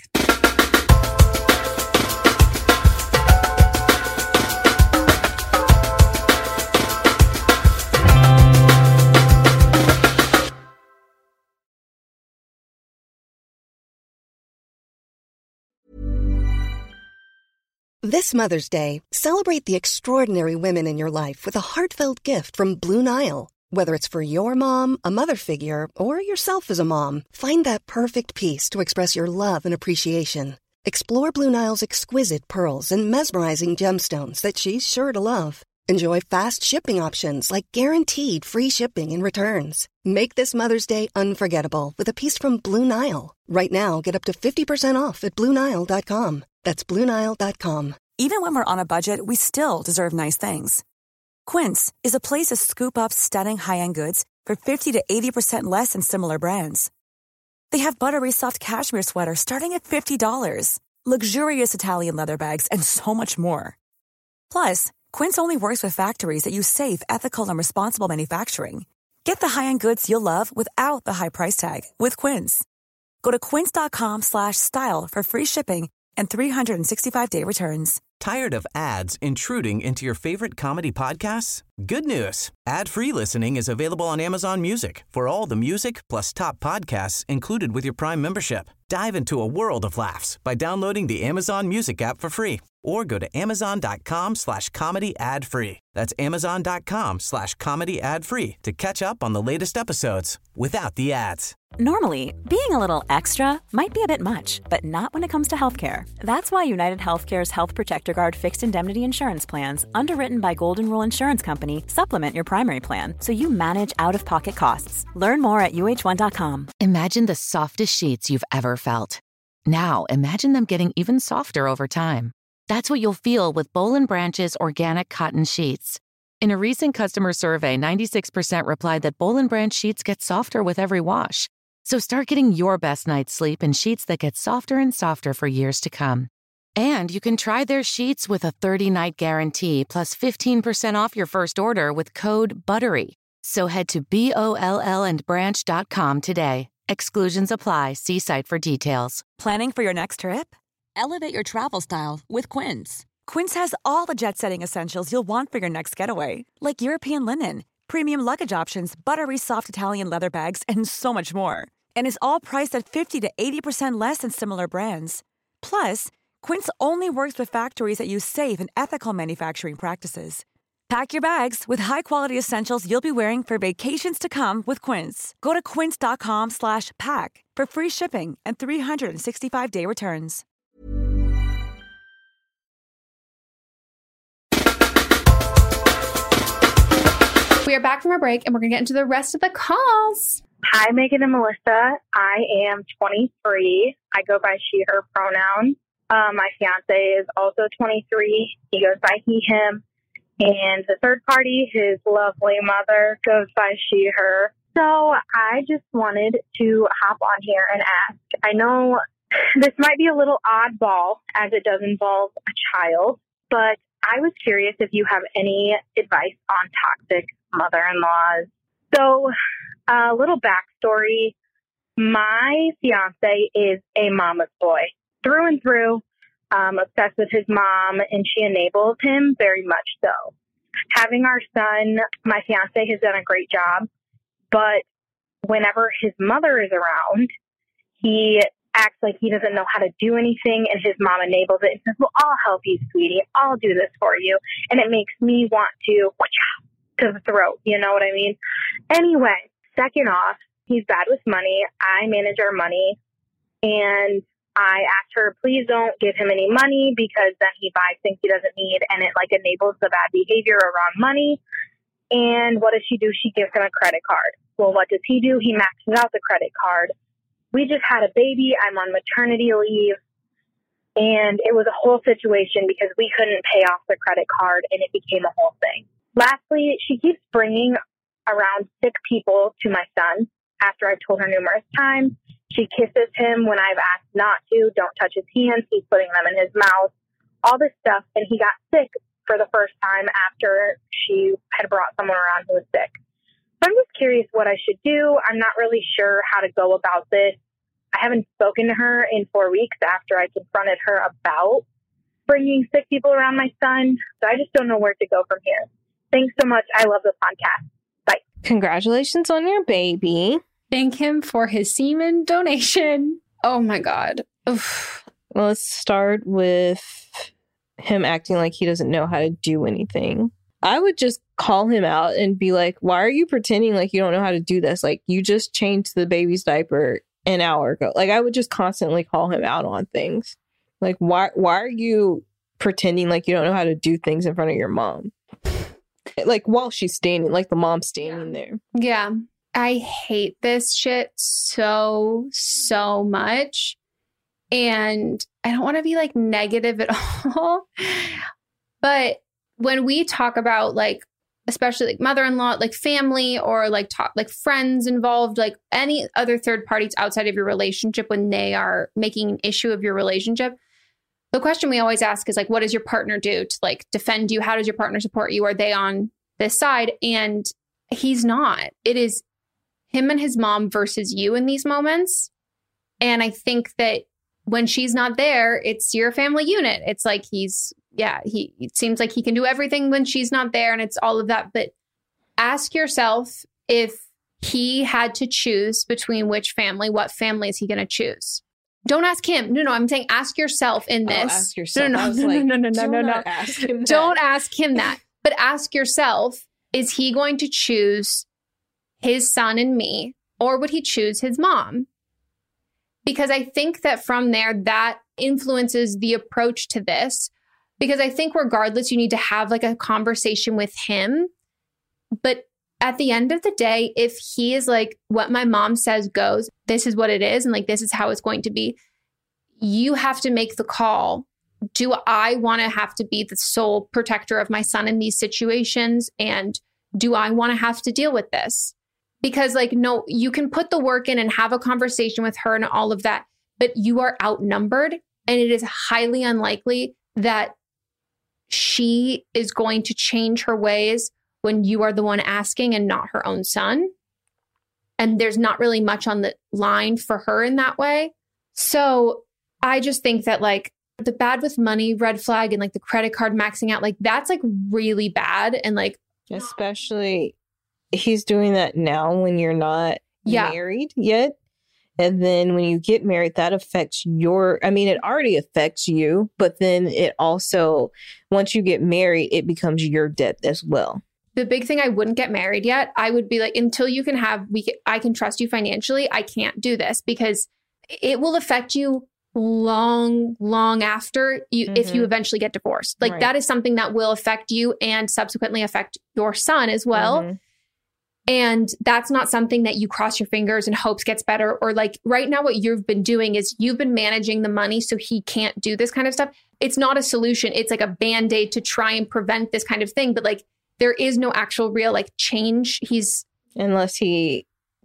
This Mother's Day, celebrate the extraordinary women in your life with a heartfelt gift from Blue Nile. Whether it's for your mom, a mother figure, or yourself as a mom, find that perfect piece to express your love and appreciation. Explore Blue Nile's exquisite pearls and mesmerizing gemstones that she's sure to love. Enjoy fast shipping options like guaranteed free shipping and returns. Make this Mother's Day unforgettable with a piece from Blue Nile. Right now, get up to 50% off at BlueNile.com. That's BlueNile.com. Even when we're on a budget, we still deserve nice things. Quince is a place to scoop up stunning high-end goods for 50 to 80% less than similar brands. They have buttery soft cashmere sweaters starting at $50, luxurious Italian leather bags, and so much more. Plus, Quince only works with factories that use safe, ethical, and responsible manufacturing. Get the high-end goods you'll love without the high price tag with Quince. Go to quince.com/style for free shipping and 365-day returns. Tired of ads intruding into your favorite comedy podcasts? Good news. Ad-free listening is available on Amazon Music for all the music plus top podcasts included with your Prime membership. Dive into a world of laughs by downloading the Amazon Music app for free or go to amazon.com/comedy ad-free. That's amazon.com/comedy ad-free to catch up on the latest episodes without the ads. Normally, being a little extra might be a bit much, but not when it comes to healthcare. That's why United Healthcare's Health Protector Guard fixed indemnity insurance plans, underwritten by Golden Rule Insurance Company, supplement your primary plan so you manage out-of-pocket costs. Learn more at uh1.com. Imagine the softest sheets you've ever felt. Now, imagine them getting even softer over time. That's what you'll feel with Boll & Branch's organic cotton sheets. In a recent customer survey, 96% replied that Boll & Branch sheets get softer with every wash. So start getting your best night's sleep in sheets that get softer and softer for years to come. And you can try their sheets with a 30-night guarantee plus 15% off your first order with code BUTTERY. So head to BOLLandbranch.com today. Exclusions apply. See site for details. Planning for your next trip? Elevate your travel style with Quince. Quince has all the jet-setting essentials you'll want for your next getaway, like European linen, premium luggage options, buttery soft Italian leather bags, and so much more. And is all priced at 50 to 80% less than similar brands. Plus, Quince only works with factories that use safe and ethical manufacturing practices. Pack your bags with high-quality essentials you'll be wearing for vacations to come with Quince. Go to quince.com/pack for free shipping and 365-day returns. We are back from our break and we're going to get into the rest of the calls. Hi, Megan and Melissa. I am 23. I go by she, her pronouns. My fiance is also 23. He goes by he, him. And the third party, his lovely mother, goes by she, her. So I just wanted to hop on here and ask. I know this might be a little oddball as it does involve a child, but I was curious if you have any advice on toxic mother-in-laws. So, a little backstory. My fiance is a mama's boy through and through, obsessed with his mom, and she enables him very much so. Having our son, my fiance has done a great job, but whenever his mother is around, he acts like he doesn't know how to do anything, and his mom enables it and says, well, I'll help you, sweetie. I'll do this for you. And it makes me want to the throat. You know what I mean? Anyway, second off, he's bad with money. I manage our money, and I asked her, please don't give him any money because then he buys things he doesn't need, and it like enables the bad behavior around money. And what does she do? She gives him a credit card. Well, what does he do? He maxes out the credit card. We just had a baby. I'm on maternity leave. And it was a whole situation because we couldn't pay off the credit card, and it became a whole thing. Lastly, she keeps bringing around sick people to my son after I've told her numerous times. She kisses him when I've asked not to. Don't touch his hands. He's putting them in his mouth. All this stuff. And he got sick for the first time after she had brought someone around who was sick. So I'm just curious what I should do. I'm not really sure how to go about this. I haven't spoken to her in 4 weeks after I confronted her about bringing sick people around my son. So I just don't know where to go from here. Thanks so much. I love the podcast. Bye. Congratulations on your baby. Thank him for his semen donation. Oh my God. Oof. Well, let's start with him acting like he doesn't know how to do anything. I would just call him out and be like, why are you pretending like you don't know how to do this? Like, you just changed the baby's diaper an hour ago. Like, I would just constantly call him out on things. Like, why are you pretending like you don't know how to do things in front of your mom? Like, while she's standing, like the mom's standing there. Yeah. I hate this shit so much. And I don't want to be like negative at all. But when we talk about like, especially like mother-in-law, like family or like talk, like friends involved, like any other third parties outside of your relationship, when they are making an issue of your relationship, the question we always ask is like, what does your partner do to like defend you? How does your partner support you? Are they on this side? And he's not. It is him and his mom versus you in these moments. And I think that when she's not there, it's your family unit. It's like it seems like he can do everything when she's not there, and it's all of that. But ask yourself, if he had to choose between which family, what family is he going to choose? Don't ask him. No, I'm saying ask yourself in this. Ask yourself. No. Ask him that. Don't ask him that. But ask yourself, is he going to choose his son and me, or would he choose his mom? Because I think that from there, that influences the approach to this. Because I think regardless, you need to have like a conversation with him. But at the end of the day, if he is like, what my mom says goes, this is what it is, and like, this is how it's going to be, you have to make the call. Do I want to have to be the sole protector of my son in these situations? And do I want to have to deal with this? Because like, no, you can put the work in and have a conversation with her and all of that, but you are outnumbered, and it is highly unlikely that she is going to change her ways when you are the one asking and not her own son. And there's not really much on the line for her in that way. So I just think that like the bad with money, red flag, and like the credit card maxing out, like that's like really bad. And like, especially he's doing that now when you're not married yet. And then when you get married, that affects it already affects you, but then it also, once you get married, it becomes your debt as well. The big thing, I wouldn't get married yet. I would be like, until you can I can trust you financially, I can't do this, because it will affect you long after you, if you eventually get divorced. Like that is something that will affect you and subsequently affect your son as well. Mm-hmm. And that's not something that you cross your fingers and hopes gets better. Or like right now, what you've been doing is you've been managing the money so he can't do this kind of stuff. It's not a solution. It's like a Band-Aid to try and prevent this kind of thing. But like, there is no actual real like change. Unless he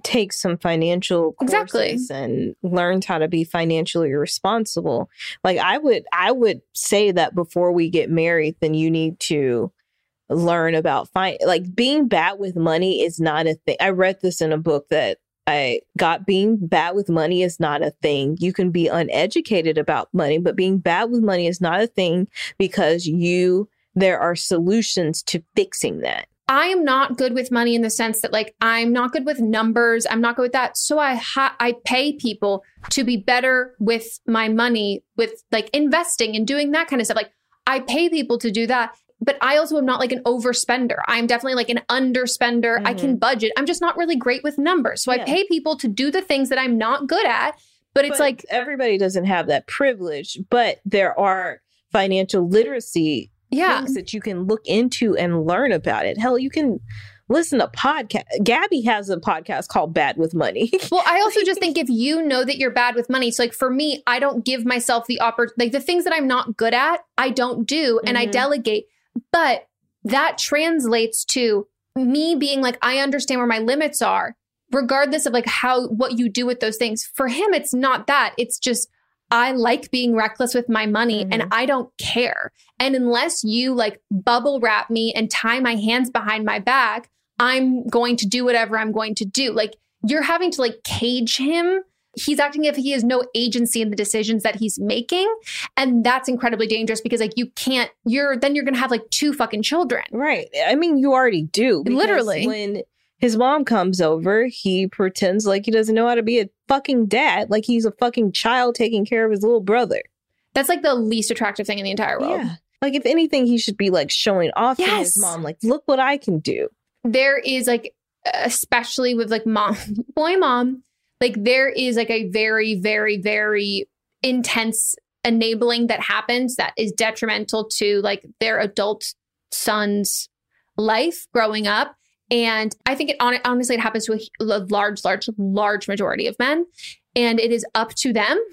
takes some financial courses and learns how to be financially responsible. Like I would say that before we get married, then you need to learn about like being bad with money is not a thing. I read this in a book that I got. Being bad with money is not a thing. You can be uneducated about money, but being bad with money is not a thing because there are solutions to fixing that. I am not good with money in the sense that like, I'm not good with numbers. I'm not good with that. So I pay people to be better with my money, with like investing and doing that kind of stuff. Like I pay people to do that, but I also am not like an overspender. I'm definitely like an underspender. I can budget. I'm just not really great with numbers. So I pay people to do the things that I'm not good at, but it's like everybody doesn't have that privilege, but there are financial literacy things that you can look into and learn about it. Hell, you can listen to podcasts. Gabby has a podcast called Bad with Money. Well, I also just think if you know that you're bad with money, so like for me, I don't give myself the opportunity, like the things that I'm not good at, I don't do and I delegate. But that translates to me being like, I understand where my limits are, regardless of like what you do with those things. For him, it's not that. It's just, I like being reckless with my money and I don't care. And unless you like bubble wrap me and tie my hands behind my back, I'm going to do whatever I'm going to do. Like you're having to like cage him. He's acting as if he has no agency in the decisions that he's making. And that's incredibly dangerous because like you can't, then you're going to have like 2 fucking children. Right. I mean, you already do. Literally. When his mom comes over, he pretends like he doesn't know how to be a fucking dad. Like he's a fucking child taking care of his little brother. That's like the least attractive thing in the entire world. Yeah. Like if anything, he should be like showing off to his mom. Like, look what I can do. There is like, especially with like mom, like there is like a very, very, very intense enabling that happens that is detrimental to like their adult son's life growing up. And I think honestly, it happens to a large majority of men. And it is up to them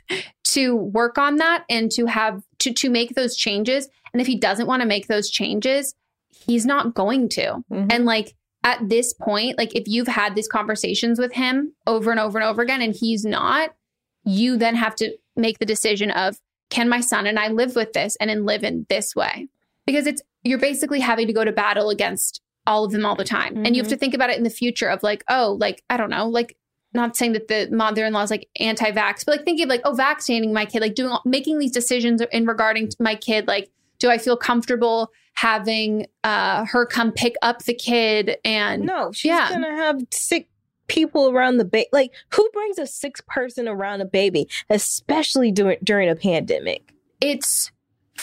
to work on that and to have to make those changes. And if he doesn't want to make those changes, he's not going to. And like at this point, like if you've had these conversations with him over and over and over again, and he's not, you then have to make the decision of, can my son and I live with this and then live in this way? Because you're basically having to go to battle against all of them all the time. And you have to think about it in the future of like, oh, like, I don't know, like not saying that the mother-in-law is like anti-vax, but like thinking of like, oh, vaccinating my kid, like making these decisions in regarding to my kid. Like, do I feel comfortable having her come pick up the kid? And no, she's going to have sick people around the baby. Like who brings a sick person around a baby, especially during a pandemic? It's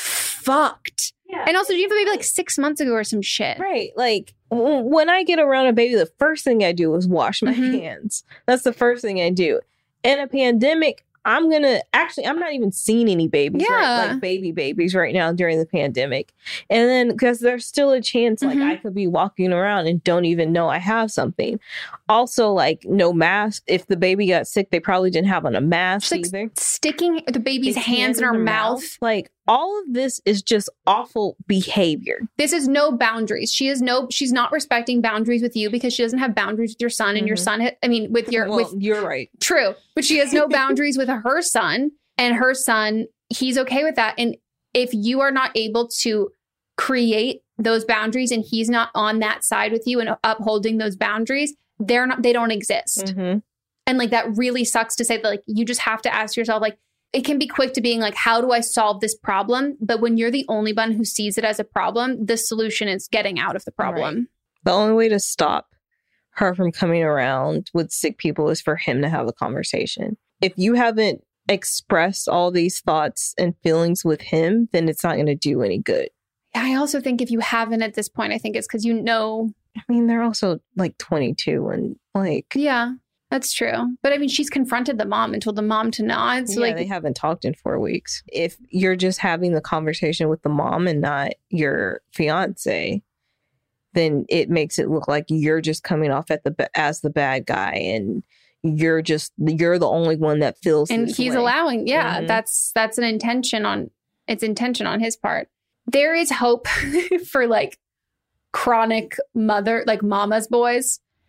fucked. Yeah. And also, you have a baby like 6 months ago or some shit. Right. Like when I get around a baby, the first thing I do is wash my hands. That's the first thing I do. In a pandemic, I'm not even seeing any babies, like babies right now during the pandemic. And then because there's still a chance like I could be walking around and don't even know I have something. Also, like no mask. If the baby got sick, they probably didn't have on a mask either. Like sticking the baby's hands in her mouth. Like all of this is just awful behavior. This is no boundaries. She's not respecting boundaries with you because she doesn't have boundaries with your son and your son. You're right. True. But she has no boundaries with her son, and her son, he's okay with that. And if you are not able to create those boundaries and he's not on that side with you and upholding those boundaries, they don't exist. And like, that really sucks to say that like, you just have to ask yourself, like, it can be quick to being like, how do I solve this problem? But when you're the only one who sees it as a problem, the solution is getting out of the problem. Right. The only way to stop her from coming around with sick people is for him to have a conversation. If you haven't expressed all these thoughts and feelings with him, then it's not going to do any good. I also think if you haven't at this point, I think it's because I mean, they're also like 22 and like... Yeah, that's true. But I mean, she's confronted the mom and told the mom to not. So they haven't talked in 4 weeks. If you're just having the conversation with the mom and not your fiance, then it makes it look like you're just coming off as the bad guy and you're the only one that feels and this he's way. Allowing. Yeah, that's an intention on his part. There is hope for like chronic mama's boys.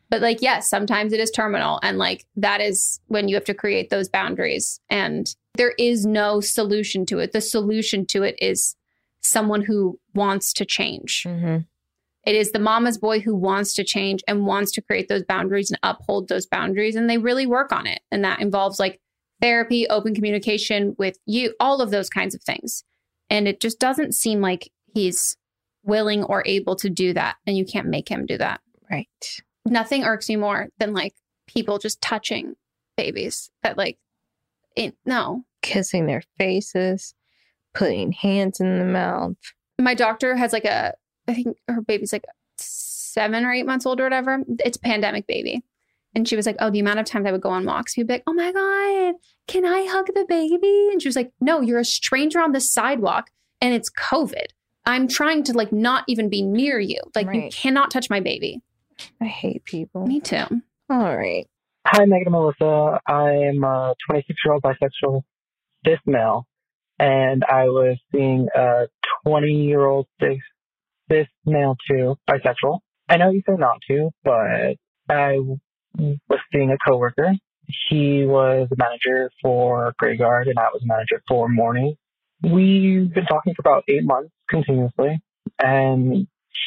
But like, yes, sometimes it is terminal. And like, that is when you have to create those boundaries. And there is no solution to it. The solution to it is someone who wants to change. Mm-hmm. It is the mama's boy who wants to change and wants to create those boundaries and uphold those boundaries. And they really work on it. And that involves like therapy, open communication with you, all of those kinds of things. And it just doesn't seem like he's willing or able to do that. And you can't make him do that. Right. Nothing irks me more than like people just touching babies that like, no. Kissing their faces, putting hands in the mouth. My doctor has like I think her baby's like 7 or 8 months old or whatever. It's a pandemic baby. And she was like, oh, the amount of times I would go on walks, you'd be like, oh my God, can I hug the baby? And she was like, no, you're a stranger on the sidewalk and it's COVID. I'm trying to like not even be near you. Like you cannot touch my baby. I hate people. Me too. All right. Hi, Megan and Melissa. I am a 26-year-old bisexual cis male, and I was seeing a 20-year-old cis male too, bisexual. I know you said not to, but I was seeing a coworker. He was a manager for Greyguard, and I was a manager for Morning. We've been talking for about 8 months continuously, and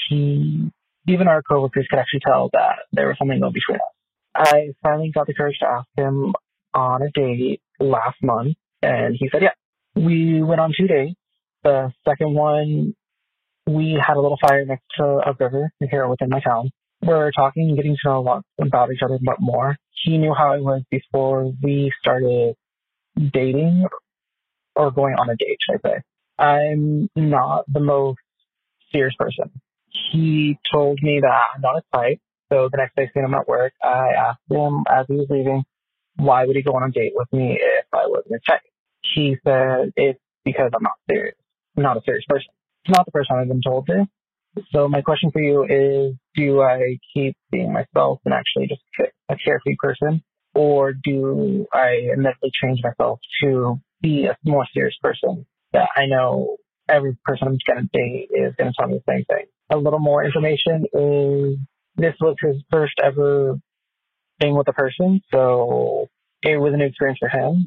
even our coworkers could actually tell that there was something going between us. I finally got the courage to ask him on a date last month, and he said, yeah. We went on 2 dates. The second one, we had a little fire next to a river here within my town. We're talking and getting to know a lot about each other more. He knew how I was before we started dating or going on a date, should I say. I'm not the most serious person. He told me that I'm not his type. So the next day, seeing him at work, I asked him as he was leaving, why would he go on a date with me if I wasn't his type? He said, it's because I'm not serious. I'm not a serious person. It's not the first time I've been told to. So my question for you is, do I keep being myself and actually just a carefree person? Or do I immediately change myself to be a more serious person that I know every person I'm going to date is going to tell me the same thing? A little more information is this was his first ever thing with a person, so it was a new experience for him.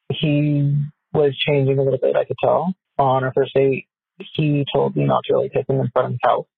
He was changing a little bit, I could tell. On our first date, he told me not to really kiss him in front of his house.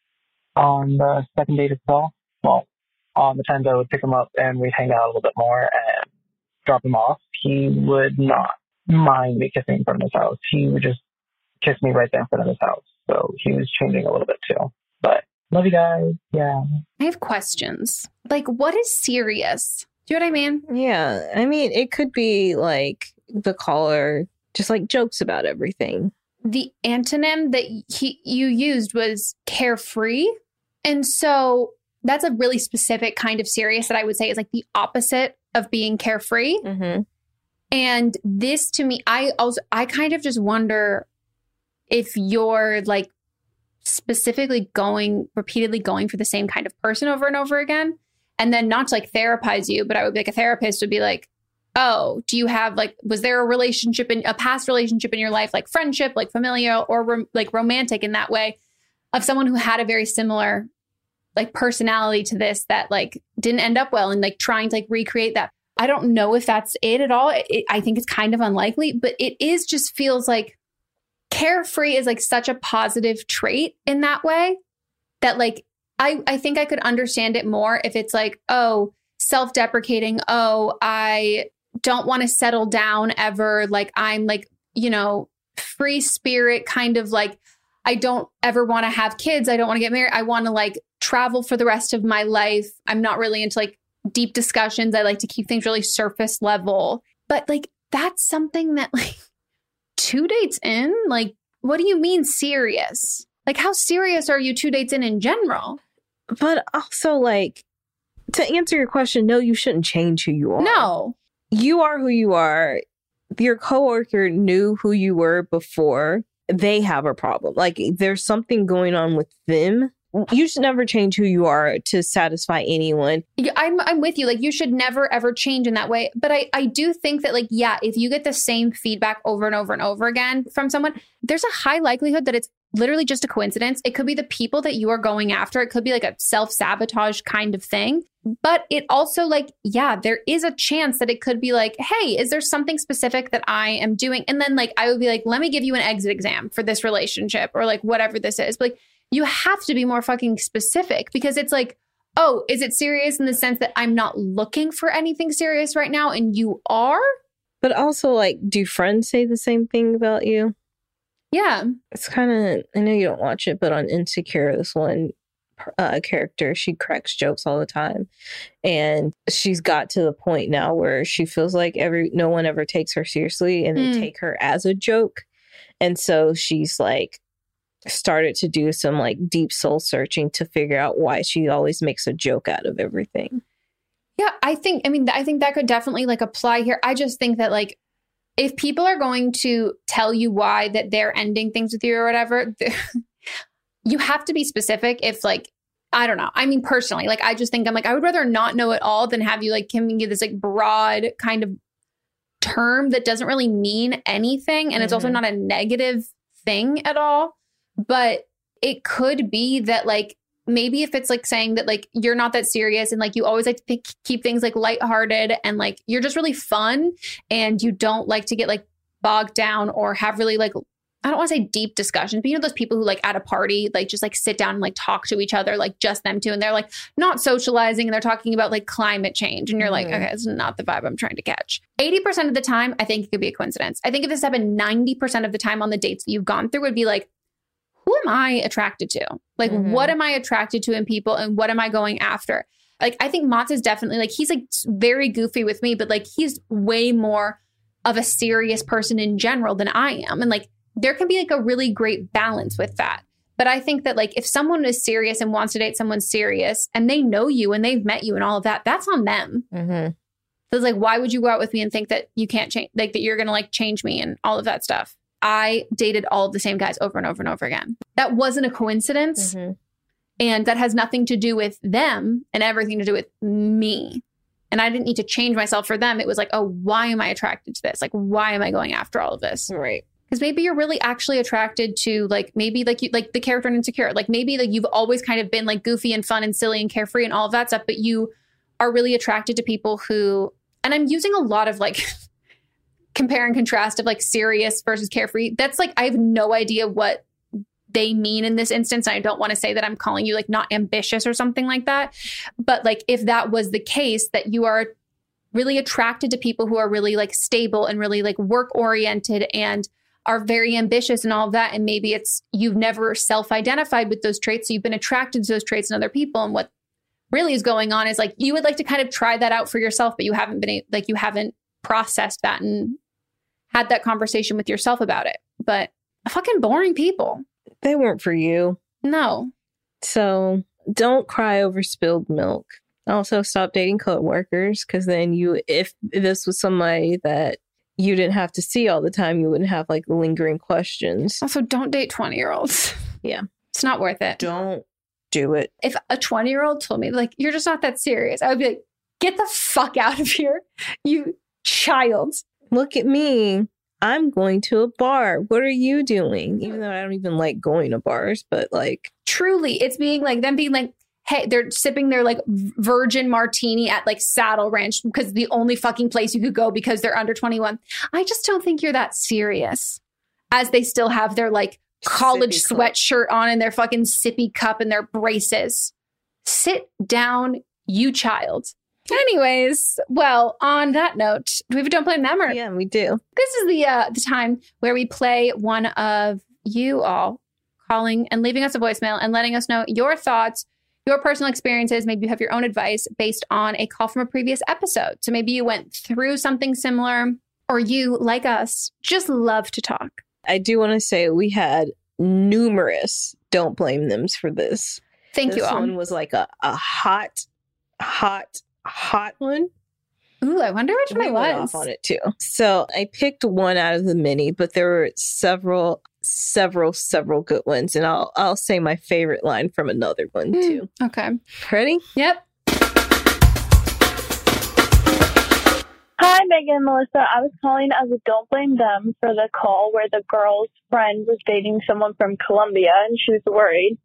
On the second date itself, well, on the times I would pick him up and we'd hang out a little bit more and drop him off, he would not mind me kissing in front of his house. He would just kiss me right there in front of his house. So he was changing a little bit too. But love you guys. Yeah. I have questions. Like, what is serious? Do you know what I mean? Yeah. I mean, it could be like the caller just like jokes about everything. The antonym that you used was carefree. And so that's a really specific kind of serious that I would say is like the opposite of being carefree. Mm-hmm. And this to me, I kind of just wonder if you're like specifically repeatedly going for the same kind of person over and over again. And then not to like therapize you, but I would be like, a therapist would be like, oh, do you have like, was there a past relationship in your life, like friendship, like familial or like romantic in that way, of someone who had a very similar like personality to this that like didn't end up well, and like trying to like recreate that. I don't know if that's it at all. I think it's kind of unlikely, but it is just feels like carefree is like such a positive trait in that way that like, I think I could understand it more if it's like, oh, self-deprecating. Oh, I don't want to settle down ever. Like I'm like, you know, free spirit kind of like, I don't ever want to have kids. I don't want to get married. I want to like travel for the rest of my life. I'm not really into like deep discussions. I like to keep things really surface level. But like, that's something that like 2 dates in, like, what do you mean serious? Like, how serious are you 2 dates in general? But also, like, to answer your question, no, you shouldn't change who you are. No. You are who you are. Your coworker knew who you were before. They have a problem. Like, there's something going on with them. You should never change who you are to satisfy anyone. I'm with you. Like, you should never, ever change in that way. But I do think that, like, yeah, if you get the same feedback over and over and over again from someone, there's a high likelihood that it's literally just a coincidence. It could be the people that you are going after. It could be like a self-sabotage kind of thing. But it also like, yeah, there is a chance that it could be like, hey, is there something specific that I am doing? And then like, I would be like, let me give you an exit exam for this relationship or like whatever this is. But like, you have to be more fucking specific because it's like, oh, is it serious in the sense that I'm not looking for anything serious right now and you are? But also, like, do friends say the same thing about you? Yeah. It's kind of, I know you don't watch it, but on Insecure, this one character, she cracks jokes all the time. And she's got to the point now where she feels like no one ever takes her seriously and they take her as a joke. And so she's like, started to do some like deep soul searching to figure out why she always makes a joke out of everything. Yeah, I think that could definitely like apply here. I just think that like if people are going to tell you why that they're ending things with you or whatever, you have to be specific. If like, I don't know. I mean, personally, like I just think I'm like, I would rather not know it all than have you like giving you this like broad kind of term that doesn't really mean anything. And it's also not a negative thing at all. But it could be that like, maybe if it's like saying that like you're not that serious and like you always like to keep things like lighthearted and like you're just really fun and you don't like to get like bogged down or have really like, I don't want to say deep discussions, but you know those people who like at a party like just like sit down and like talk to each other, like just them two, and they're like not socializing and they're talking about like climate change and you're like, okay, it's not the vibe I'm trying to catch. 80% of the time, I think it could be a coincidence. I think if this happened 90% of the time on the dates that you've gone through, would be like, who am I attracted to? Like, what am I attracted to in people and what am I going after? Like, I think Mats is definitely like, he's like very goofy with me, but like, he's way more of a serious person in general than I am. And like, there can be like a really great balance with that. But I think that like, if someone is serious and wants to date someone serious and they know you and they've met you and all of that, that's on them. So it's like, why would you go out with me and think that you can't change, like that you're going to like change me and all of that stuff? I dated all of the same guys over and over and over again. That wasn't a coincidence. And that has nothing to do with them and everything to do with me. And I didn't need to change myself for them. It was like, oh, why am I attracted to this? Like, why am I going after all of this? Right. Because maybe you're really actually attracted to like, maybe like you, like the character in Insecure, like maybe like you've always kind of been like goofy and fun and silly and carefree and all of that stuff, but you are really attracted to people who, and I'm using a lot of like compare and contrast of like serious versus carefree. That's like, I have no idea what they mean in this instance. I don't want to say that I'm calling you like not ambitious or something like that. But like, if that was the case, that you are really attracted to people who are really like stable and really like work oriented and are very ambitious and all of that. And maybe it's, you've never self-identified with those traits. So you've been attracted to those traits in other people. And what really is going on is like, you would like to kind of try that out for yourself, but you haven't been like, you haven't processed that and had that conversation with yourself about it. But fucking boring people. They weren't for you. No. So don't cry over spilled milk. Also stop dating coworkers, because then if this was somebody that you didn't have to see all the time, you wouldn't have like lingering questions. Also, don't date 20-year-olds. Yeah. It's not worth it. Don't do it. If a 20-year-old told me like, you're just not that serious, I would be like, get the fuck out of here, you child. Look at me. I'm going to a bar. What are you doing? Even though I don't even like going to bars, but like. Truly, it's being like, them being like, hey, they're sipping their like virgin martini at like Saddle Ranch because the only fucking place you could go because they're under 21. I just don't think you're that serious. As they still have their like college sweatshirt on and their fucking sippy cup and their braces. Sit down, you child. Anyways, well, on that note, do we have a Don't Blame Them? Or? Yeah, we do. This is the time where we play one of you all calling and leaving us a voicemail and letting us know your thoughts, your personal experiences. Maybe you have your own advice based on a call from a previous episode. So maybe you went through something similar, or you, like us, just love to talk. I do want to say we had numerous Don't Blame Thems for this. Thank you all. This one was like a hot one. Ooh, I wonder which one it was. Went off on it too. So I picked one out of the many, but there were several good ones, and I'll say my favorite line from another one too. Okay. Ready? Yep. Hi, Megan, Melissa. I was calling as a Don't Blame Them for the call where the girl's friend was dating someone from Colombia and she was worried.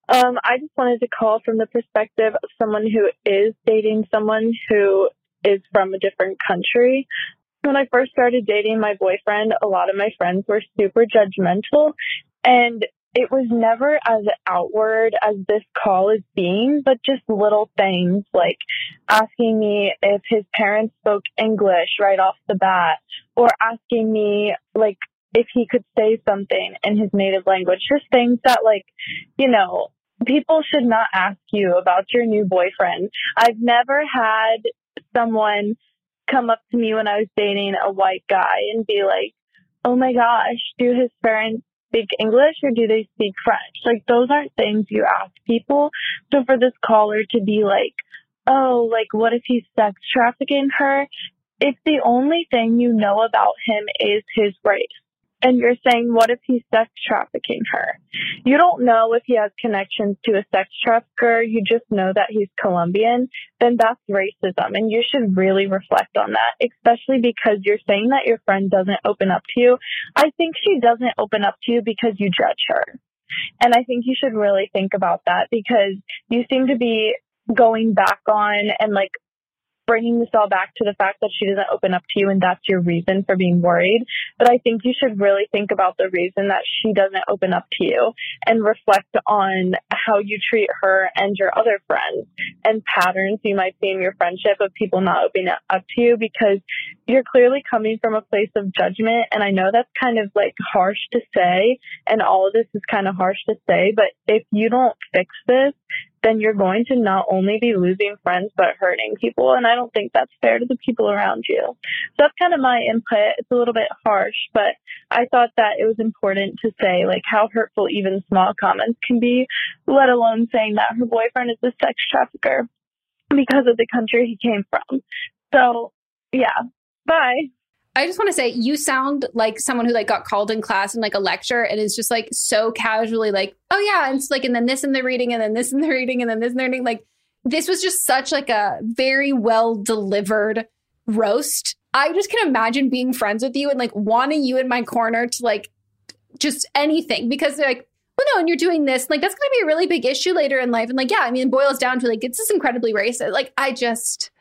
I just wanted to call from the perspective of someone who is dating someone who is from a different country. When I first started dating my boyfriend, a lot of my friends were super judgmental, and it was never as outward as this call is being, but just little things like asking me if his parents spoke English right off the bat, or asking me like if he could say something in his native language. Just things that, like, you know, people should not ask you about your new boyfriend. I've never had someone come up to me when I was dating a white guy and be like, oh my gosh, do his parents speak English or do they speak French? Like, those aren't things you ask people. So for this caller to be like, oh, like, what if he's sex trafficking her? If the only thing you know about him is his race, and you're saying, what if he's sex trafficking her? You don't know if he has connections to a sex trafficker. You just know that he's Colombian. Then that's racism. And you should really reflect on that, especially because you're saying that your friend doesn't open up to you. I think she doesn't open up to you because you judge her. And I think you should really think about that, because you seem to be going back on and like bringing this all back to the fact that she doesn't open up to you and that's your reason for being worried. But I think you should really think about the reason that she doesn't open up to you and reflect on how you treat her and your other friends and patterns you might see in your friendship of people not opening up to you, because you're clearly coming from a place of judgment. And I know that's kind of like harsh to say, and all of this is kind of harsh to say, but if you don't fix this, then you're going to not only be losing friends, but hurting people. And I don't think that's fair to the people around you. So that's kind of my input. It's a little bit harsh, but I thought that it was important to say like how hurtful even small comments can be, let alone saying that her boyfriend is a sex trafficker because of the country he came from. So yeah, bye. I just want to say, you sound like someone who like got called in class in like a lecture and is just like so casually like, oh yeah, and it's like, and then this in the reading, and then this in the reading, and then this in the reading. Like, this was just such like a very well delivered roast. I just can imagine being friends with you and like wanting you in my corner to like just anything, because they're like, well, no, and you're doing this, like that's going to be a really big issue later in life. And like, yeah, I mean, it boils down to like, it's just incredibly racist. Like, I just,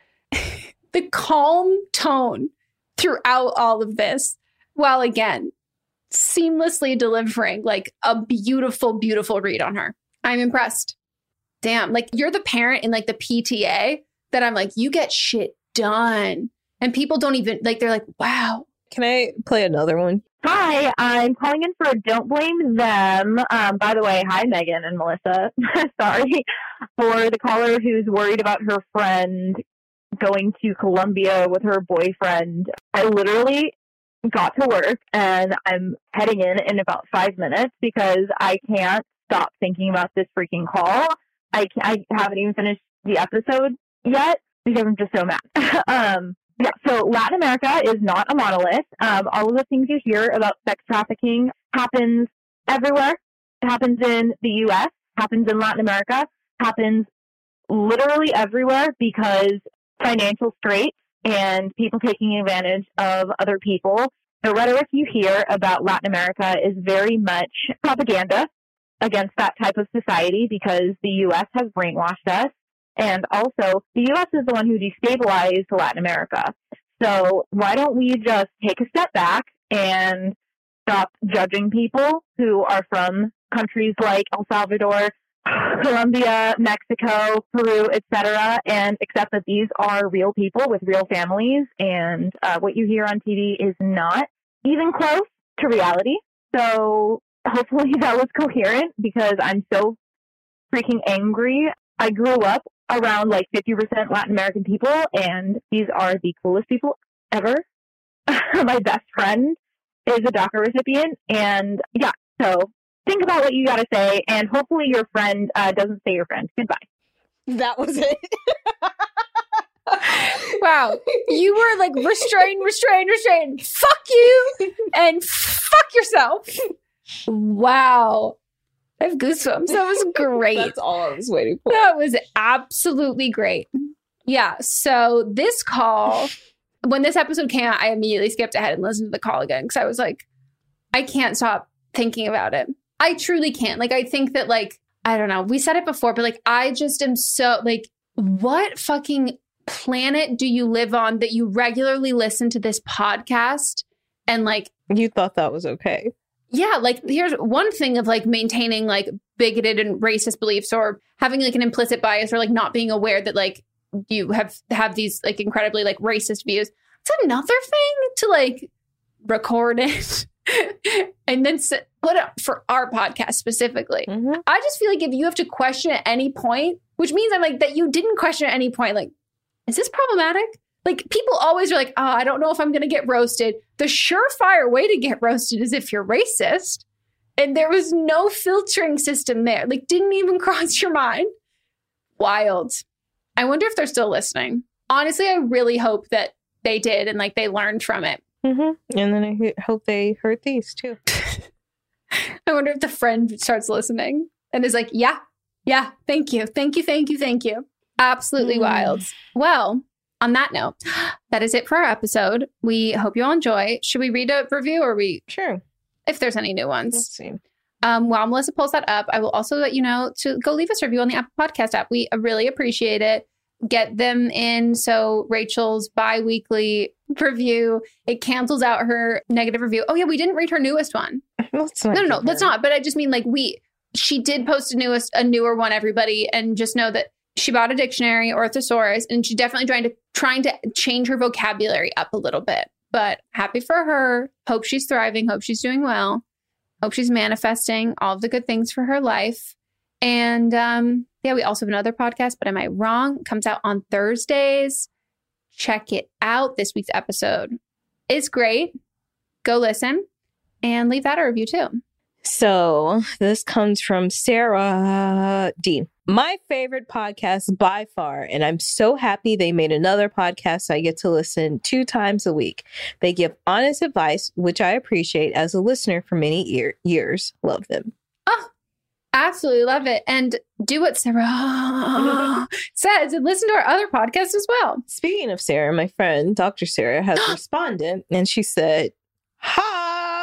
the calm tone throughout all of this, while again, seamlessly delivering like a beautiful, beautiful read on her. I'm impressed. Damn, like you're the parent in like the PTA that I'm like, you get shit done. And people don't even, like, they're like, wow. Can I play another one? Hi, I'm calling in for Don't Blame Them. By the way, hi, Megan and Melissa. Sorry for the caller who's worried about her friend going to Colombia with her boyfriend. I literally got to work and I'm heading in about 5 minutes because I can't stop thinking about this freaking call. I haven't even finished the episode yet because I'm just so mad. Yeah, so Latin America is not a monolith. All of the things you hear about sex trafficking happens everywhere. It happens in the U.S., happens in Latin America, happens literally everywhere because financial straits and people taking advantage of other people. The rhetoric you hear about Latin America is very much propaganda against that type of society because the U.S. has brainwashed us. And also, the U.S. is the one who destabilized Latin America. So why don't we just take a step back and stop judging people who are from countries like El Salvador, Colombia, Mexico, Peru, etc., and accept that these are real people with real families, and what you hear on TV is not even close to reality. So hopefully that was coherent because I'm so freaking angry. I grew up around like 50% Latin American people, and these are the coolest people ever. My best friend is a DACA recipient, and yeah, so think about what you got to say, and hopefully your friend doesn't say your friend. Goodbye. That was it. Wow. You were like, restrain. Fuck you and fuck yourself. Wow. I have goosebumps. That was great. That's all I was waiting for. That was absolutely great. Yeah. So this call, when this episode came out, I immediately skipped ahead and listened to the call again because I was like, I can't stop thinking about it. I truly can't. Like, I think that, like, I don't know. We said it before, but like, I just am so like, what fucking planet do you live on that you regularly listen to this podcast and like, you thought that was okay? Yeah. Like, here's one thing of like maintaining like bigoted and racist beliefs or having like an implicit bias or like not being aware that like you have these like incredibly like racist views. It's another thing to like record it and then put up for our podcast specifically. I just feel like if you have to question at any point, which means I'm like that you didn't question at any point, like, is this problematic? Like, people always are like, oh, I don't know if I'm going to get roasted. The surefire way to get roasted is if you're racist. And there was no filtering system there. Like, didn't even cross your mind. Wild. I wonder if they're still listening. Honestly, I really hope that they did and like they learned from it. And then I hope they heard these too. I wonder if the friend starts listening and is like, yeah, thank you. Absolutely wild. Well, on that note, that is it for our episode. We hope you all enjoy. Should we read a review or Sure. If there's any new ones? Let's see. While Melissa pulls that up, I will also let you know to go leave us a review on the Apple Podcast app. We really appreciate it. Get them in. So Rachel's bi-weekly review, it cancels out her negative review. Oh yeah, we didn't read her newest one. No, let's not. But I just mean like she did post a newer one, everybody, and just know that she bought a dictionary or a thesaurus, and she's definitely trying to change her vocabulary up a little bit. But happy for her. Hope she's thriving. Hope she's doing well. Hope she's manifesting all of the good things for her life. And yeah, we also have another podcast, but am I wrong? It comes out on Thursdays. Check it out. This week's episode is great. Go listen and leave that a review too. So this comes from Sarah D. My favorite podcast by far, and I'm so happy they made another podcast I get to listen 2 times a week. They give honest advice, which I appreciate as a listener for many years. Love them. Oh, absolutely love it. And do what Sarah says and listen to our other podcasts as well. Speaking of Sarah, my friend, Dr. Sarah, has responded, and she said, ha!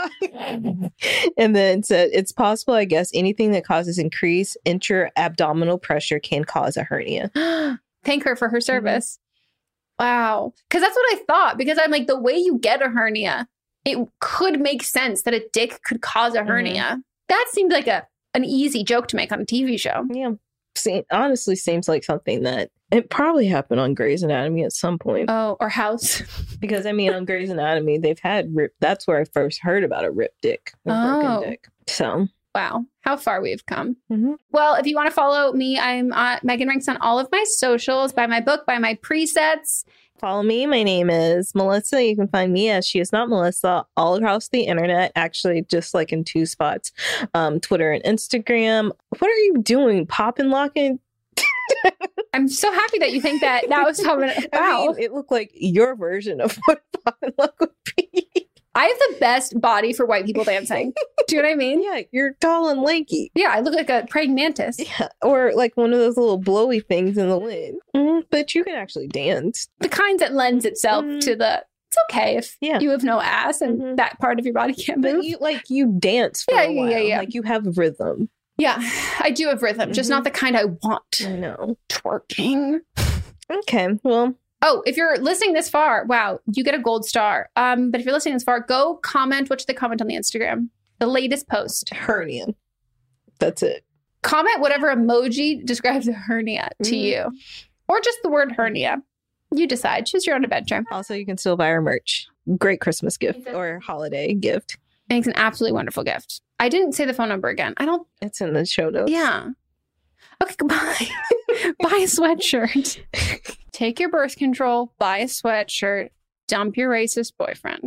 And then said, it's possible, I guess, anything that causes increased intra-abdominal pressure can cause a hernia. Thank her for her service. Wow. Because that's what I thought. Because I'm like, the way you get a hernia, it could make sense that a dick could cause a hernia. That seemed like an easy joke to make on a TV show. Yeah. Honestly seems like something that it probably happened on Grey's Anatomy at some point. Oh, or House. Because I mean, on Grey's Anatomy, they've had that's where I first heard about a ripped dick. Broken dick. So. Wow. How far we've come. Well, if you want to follow me, I'm Megan Rinks on all of my socials, buy my book, buy my presets. Follow me. My name is Melissa. You can find me as She Is Not Melissa all across the internet, actually just like in 2 spots, Twitter and Instagram. What are you doing? Popping, locking? I'm so happy that you think that was coming. Wow. I mean, it looked like your version of what popping, lock would be. I have the best body for white people dancing. Do you know what I mean? Yeah, you're tall and lanky. Yeah, I look like a praying mantis. Yeah, or like one of those little blowy things in the wind. But you can actually dance. The kind that lends itself to the... It's okay if you have no ass and that part of your body can't move. But you dance for a while. Yeah. Like you have rhythm. Yeah, I do have rhythm, just not the kind I want. I know. Twerking. Okay, well... Oh, if you're listening this far, wow, you get a gold star. But if you're listening this far, go comment. What should they comment on the Instagram? The latest post. Hernia. That's it. Comment whatever emoji describes a hernia to you. Or just the word hernia. You decide. Choose your own adventure. Also, you can still buy our merch. Great Christmas gift or holiday gift. And it's an absolutely wonderful gift. I didn't say the phone number again. It's in the show notes. Yeah. Okay, goodbye. Buy a sweatshirt. Take your birth control. Buy a sweatshirt. Dump your racist boyfriend.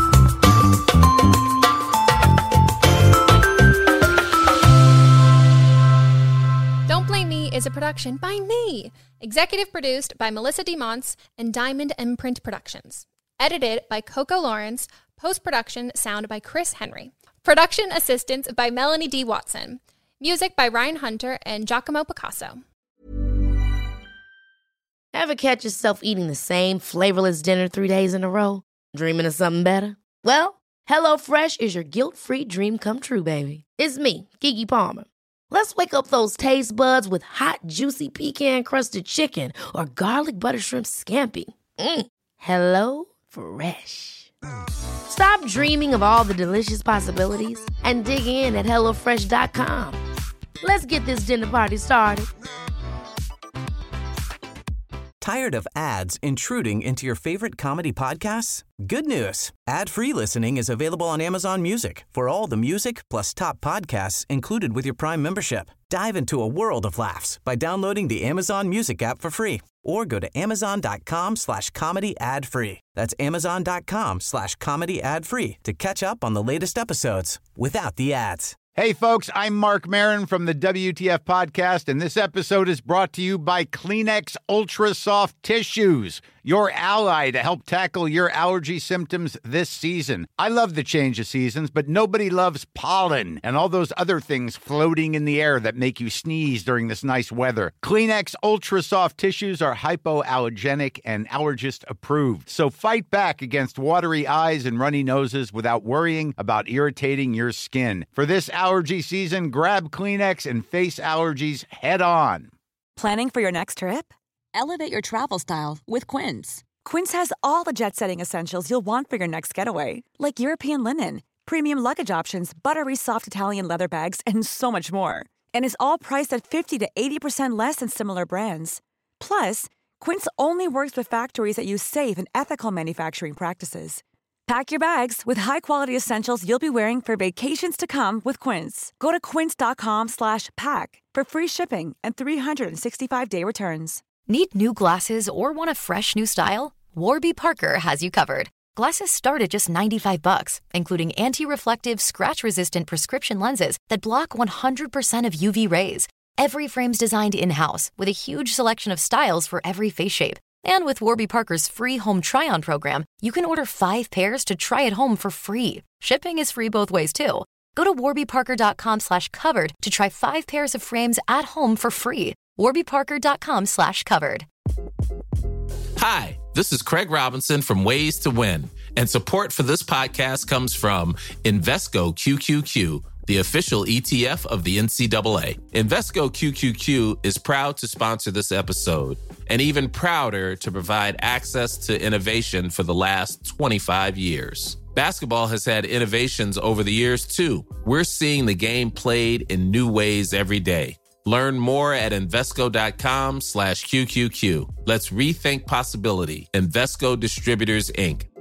Don't Blame Me is a production by me. Executive produced by Melissa DeMonts and Diamond Imprint Productions. Edited by Coco Lawrence. Post-production sound by Chris Henry. Production assistance by Melanie D. Watson. Music by Ryan Hunter and Giacomo Picasso. Ever catch yourself eating the same flavorless dinner 3 days in a row? Dreaming of something better? Well, HelloFresh is your guilt-free dream come true, baby. It's me, Keke Palmer. Let's wake up those taste buds with hot, juicy pecan-crusted chicken or garlic butter shrimp scampi. HelloFresh. Stop dreaming of all the delicious possibilities and dig in at HelloFresh.com. Let's get this dinner party started. Tired of ads intruding into your favorite comedy podcasts? Good news. Ad-free listening is available on Amazon Music for all the music plus top podcasts included with your Prime membership. Dive into a world of laughs by downloading the Amazon Music app for free or go to amazon.com/comedy ad-free. That's amazon.com/comedy ad-free to catch up on the latest episodes without the ads. Hey, folks, I'm Mark Maron from the WTF Podcast, and this episode is brought to you by Kleenex Ultra Soft Tissues, your ally to help tackle your allergy symptoms this season. I love the change of seasons, but nobody loves pollen and all those other things floating in the air that make you sneeze during this nice weather. Kleenex Ultra Soft Tissues are hypoallergenic and allergist approved, so fight back against watery eyes and runny noses without worrying about irritating your skin. For this allergy season, grab Kleenex and face allergies head on. Planning for your next trip? Elevate your travel style with Quince. Quince has all the jet-setting essentials you'll want for your next getaway, like European linen, premium luggage options, buttery soft Italian leather bags, and so much more. And is all priced at 50 to 80% less than similar brands. Plus, Quince only works with factories that use safe and ethical manufacturing practices. Pack your bags with high-quality essentials you'll be wearing for vacations to come with Quince. Go to quince.com/pack for free shipping and 365-day returns. Need new glasses or want a fresh new style? Warby Parker has you covered. Glasses start at just $95, including anti-reflective, scratch-resistant prescription lenses that block 100% of UV rays. Every frame's designed in-house with a huge selection of styles for every face shape. And with Warby Parker's free home try-on program, you can order 5 pairs to try at home for free. Shipping is free both ways, too. Go to warbyparker.com/covered to try 5 pairs of frames at home for free. warbyparker.com/covered. Hi, this is Craig Robinson from Ways to Win, and support for this podcast comes from Invesco QQQ, the official ETF of the NCAA. Invesco QQQ is proud to sponsor this episode, and even prouder to provide access to innovation for the last 25 years. Basketball has had innovations over the years, too. We're seeing the game played in new ways every day. Learn more at Invesco.com/QQQ. Let's rethink possibility. Invesco Distributors, Inc.